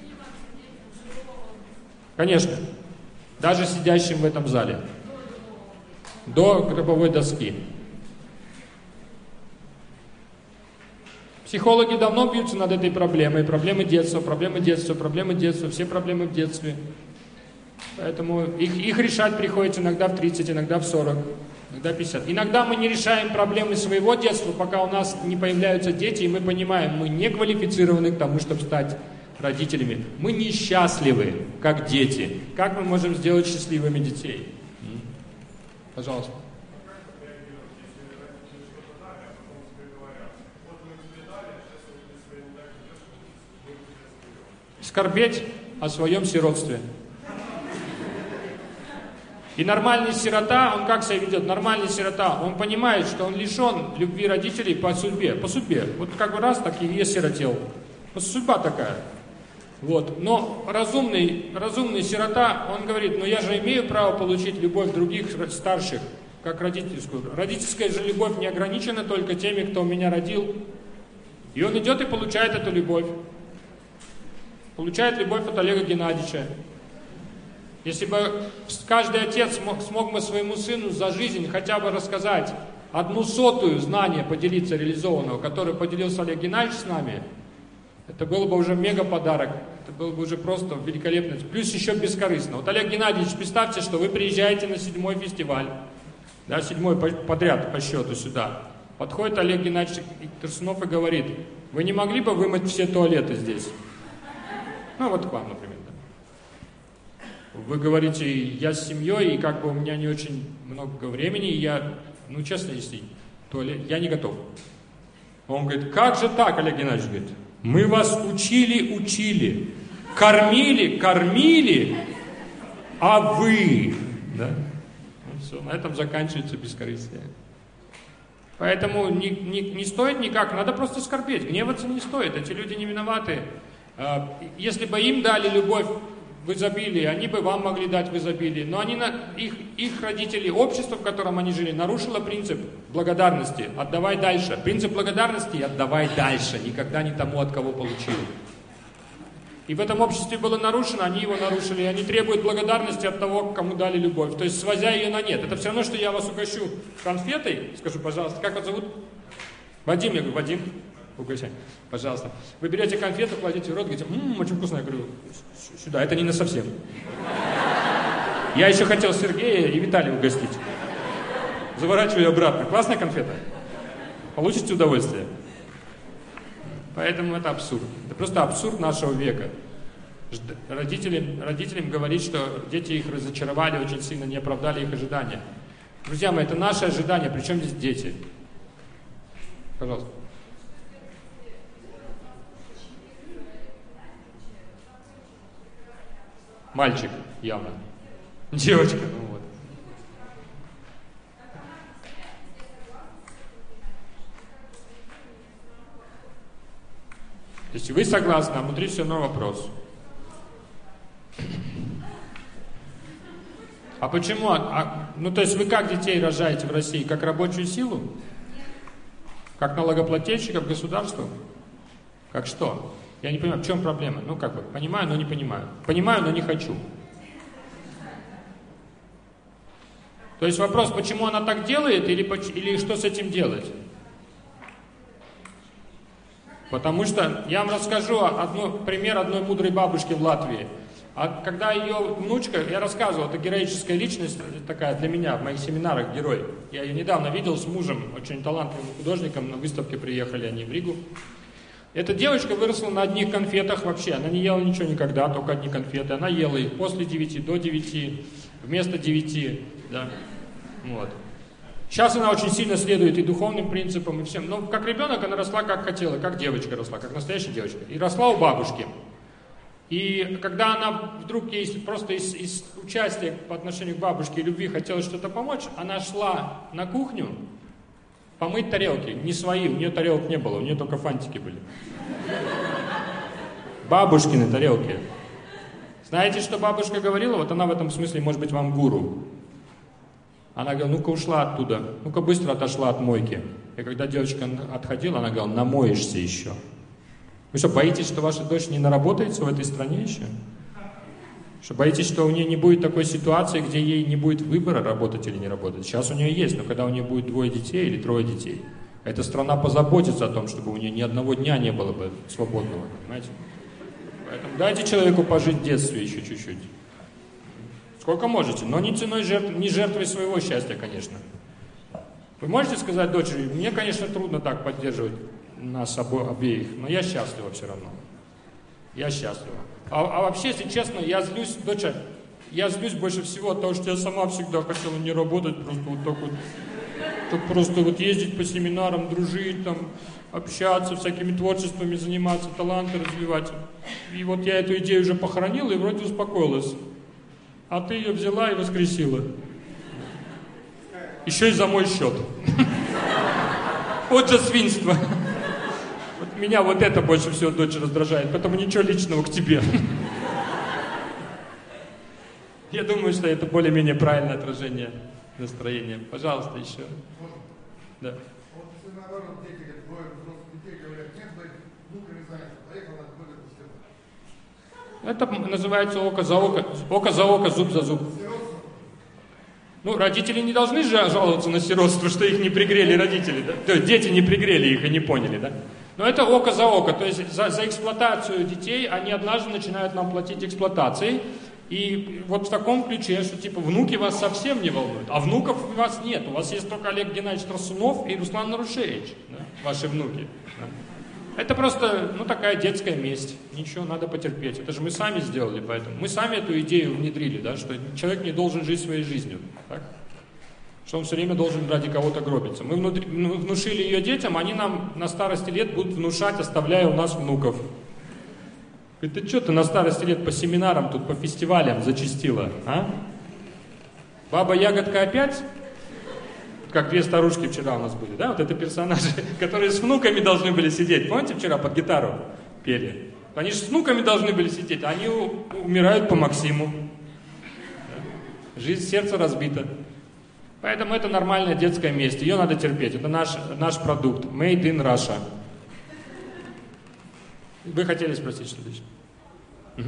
Конечно. Даже сидящим в этом зале. До гробовой доски. Психологи давно бьются над этой проблемой. Проблемы детства, проблемы детства, проблемы детства, все проблемы в детстве. Поэтому их, их решать приходится иногда в тридцать, иногда в сорок, иногда в пятьдесят. Иногда мы не решаем проблемы своего детства, пока у нас не появляются дети, и мы понимаем, мы не квалифицированы к тому, чтобы стать родителями. Мы несчастливы, как дети. Как мы можем сделать счастливыми детей? Пожалуйста. Скорбеть о своем сиротстве. И нормальный сирота, он как себя ведет? Нормальный сирота, он понимает, что он лишен любви родителей по судьбе. По судьбе. Вот как бы раз, так и есть сиротел. Вот судьба такая. Вот. Но разумный, разумный сирота, он говорит: ну я же имею право получить любовь других старших, как родительскую. Родительская же любовь не ограничена только теми, кто меня родил. И он идет и получает эту любовь. Получает любовь от Олега Геннадьевича. Если бы каждый отец смог, смог бы своему сыну за жизнь хотя бы рассказать одну сотую знания, поделиться реализованного, которое поделился Олег Геннадьевич с нами, это было бы уже мега подарок. Это было бы уже просто великолепно. Плюс еще бескорыстно. Вот Олег Геннадьевич, представьте, что вы приезжаете на седьмой фестиваль, да, седьмой подряд по счету сюда. Подходит Олег Геннадьевич Терсунов и говорит: вы не могли бы вымыть все туалеты здесь? Ну, вот к вам, например. Да. Вы говорите: я с семьей, и как бы у меня не очень много времени, и я, ну, честно, если туалет, я не готов. Он говорит: как же так, Олег Геннадьевич? Говорит: мы вас учили, учили, кормили, кормили, а вы, да? Ну, все, на этом заканчивается бескорыстие. Поэтому не, не, не стоит никак, надо просто скорбеть, гневаться не стоит, эти люди не виноваты. Если бы им дали любовь в изобилии, они бы вам могли дать в изобилии, но они, их, их родители, общество, в котором они жили, нарушило принцип благодарности, отдавай дальше. Принцип благодарности отдавай дальше, никогда не тому, от кого получил. И в этом обществе было нарушено, они его нарушили, и они требуют благодарности от того, кому дали любовь, то есть свозя ее на нет. Это все равно, что я вас угощу конфетой, скажу, пожалуйста, как вас зовут? Вадим, я говорю, Вадим. Угощай, пожалуйста. Вы берете конфету, кладете в рот, говорите, ммм, очень вкусно. Я говорю, сюда, это не на совсем. Я еще хотел Сергея и Виталия угостить. Заворачиваю обратно. Классная конфета? Получите удовольствие. Поэтому это абсурд. Это просто абсурд нашего века. Родителям, родителям говорить, что дети их разочаровали очень сильно, не оправдали их ожидания. Друзья мои, это наши ожидания, причем здесь дети? Пожалуйста. Мальчик, явно. Девочка, ну вот. То есть вы согласны, а внутри все равно вопрос. А почему? А, ну то есть вы как детей рожаете в России? Как рабочую силу? Как налогоплательщиков государству? Как что? Я не понимаю, в чем проблема? Ну, как бы, понимаю, но не понимаю. Понимаю, но не хочу. То есть вопрос, почему она так делает, или, или что с этим делать? Потому что, я вам расскажу одну, пример одной мудрой бабушки в Латвии. А когда ее внучка, я рассказывал, это героическая личность, такая для меня, в моих семинарах герой. Я ее недавно видел с мужем, очень талантливым художником, на выставке приехали они в Ригу. Эта девочка выросла на одних конфетах вообще, она не ела ничего никогда, только одни конфеты. Она ела их после девяти, до девяти, вместо девяти, да, вот. Сейчас она очень сильно следует и духовным принципам, и всем. Но как ребенок она росла как хотела, как девочка росла, как настоящая девочка. И росла у бабушки. И когда она вдруг ей просто из, из участия по отношению к бабушке и любви хотела что-то помочь, она шла на кухню помыть тарелки, не свои, у нее тарелок не было, у нее только фантики были. Бабушкины тарелки. Знаете, что бабушка говорила? Вот она в этом смысле может быть вам гуру. Она говорила, ну-ка ушла оттуда, ну-ка быстро отошла от мойки. И когда девочка отходила, она говорила, намоешься еще. Вы что, боитесь, что ваша дочь не наработается в этой стране еще? Что боитесь, что у нее не будет такой ситуации, где ей не будет выбора, работать или не работать? Сейчас у нее есть, но когда у нее будет двое детей или трое детей, эта страна позаботится о том, чтобы у нее ни одного дня не было бы свободного, понимаете? Поэтому дайте человеку пожить в детстве еще чуть-чуть. Сколько можете, но не ценой жертв, не жертвой своего счастья, конечно. Вы можете сказать дочери, мне, конечно, трудно так поддерживать нас обо, обеих, но я счастлива все равно. Я счастлива. А, а вообще, если честно, я злюсь, доча, я злюсь больше всего от того, что я сама всегда хотела не работать, просто вот так вот, так просто вот ездить по семинарам, дружить, там, общаться, всякими творчествами заниматься, таланты развивать. И вот я эту идею уже похоронила и вроде успокоилась. А ты ее взяла и воскресила. Еще и за мой счет. Вот же свинство. Вот меня вот это больше всего, дочь, раздражает, поэтому ничего личного к тебе. Я думаю, что это более-менее правильное отражение настроения. Пожалуйста, еще. Да. Вот если наоборот, дети, говорят, двое взрослых детей говорят, нет, внука не занято, поехал на какой-то фестиваль. Это называется око за око, око за око, зуб за зуб. Ну, родители не должны же жаловаться на сиротство, что их не пригрели родители, да? То есть дети не пригрели их и не поняли, да? Но это око за око, то есть за, за эксплуатацию детей они однажды начинают нам платить эксплуатацией. И вот в таком ключе, что типа внуки вас совсем не волнуют, а внуков у вас нет. У вас есть только Олег Геннадьевич Тросунов и Руслан Нарушевич, да? Ваши внуки. Да? Это просто, ну, такая детская месть. Ничего, надо потерпеть. Это же мы сами сделали, поэтому. Мы сами эту идею внедрили, да, что человек не должен жить своей жизнью. Так? Что он все время должен ради кого-то гробиться. Мы внутри, внушили ее детям, они нам на старости лет будут внушать, оставляя у нас внуков. Говорит, ты что ты на старости лет по семинарам, тут по фестивалям зачастила, а? Баба Ягодка опять? Как две старушки вчера у нас были, да? Вот это персонажи, которые с внуками должны были сидеть. Помните, вчера под гитару пели? Они же с внуками должны были сидеть, а они умирают по Максиму. Жизнь, сердце разбито. Поэтому это нормальная детская месть, ее надо терпеть. Это наш, наш продукт, made in Russia. Вы хотели спросить что-то еще? Угу.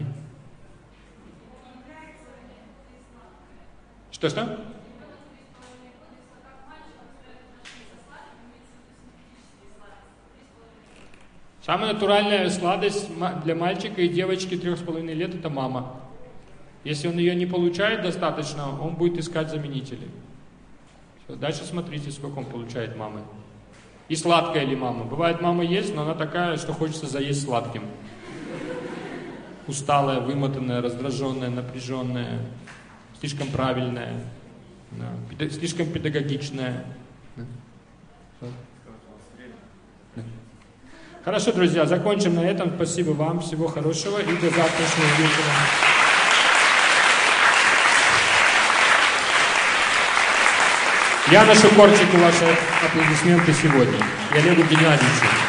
Что-что? Самая натуральная сладость для мальчика и девочки трех с половиной лет – это мама. Если он ее не получает достаточно, он будет искать заменители. Все, дальше смотрите, сколько он получает мамы. И сладкая ли мама. Бывает, мама есть, но она такая, что хочется заесть сладким. Усталая, вымотанная, раздраженная, напряженная, слишком правильная, да, слишком педагогичная. Да. Да. Хорошо, друзья, закончим на этом. Спасибо вам, всего хорошего и до завтрашнего вечера. Я ношу Корчику ваши аплодисменты сегодня. И Олегу Геннадьевичу.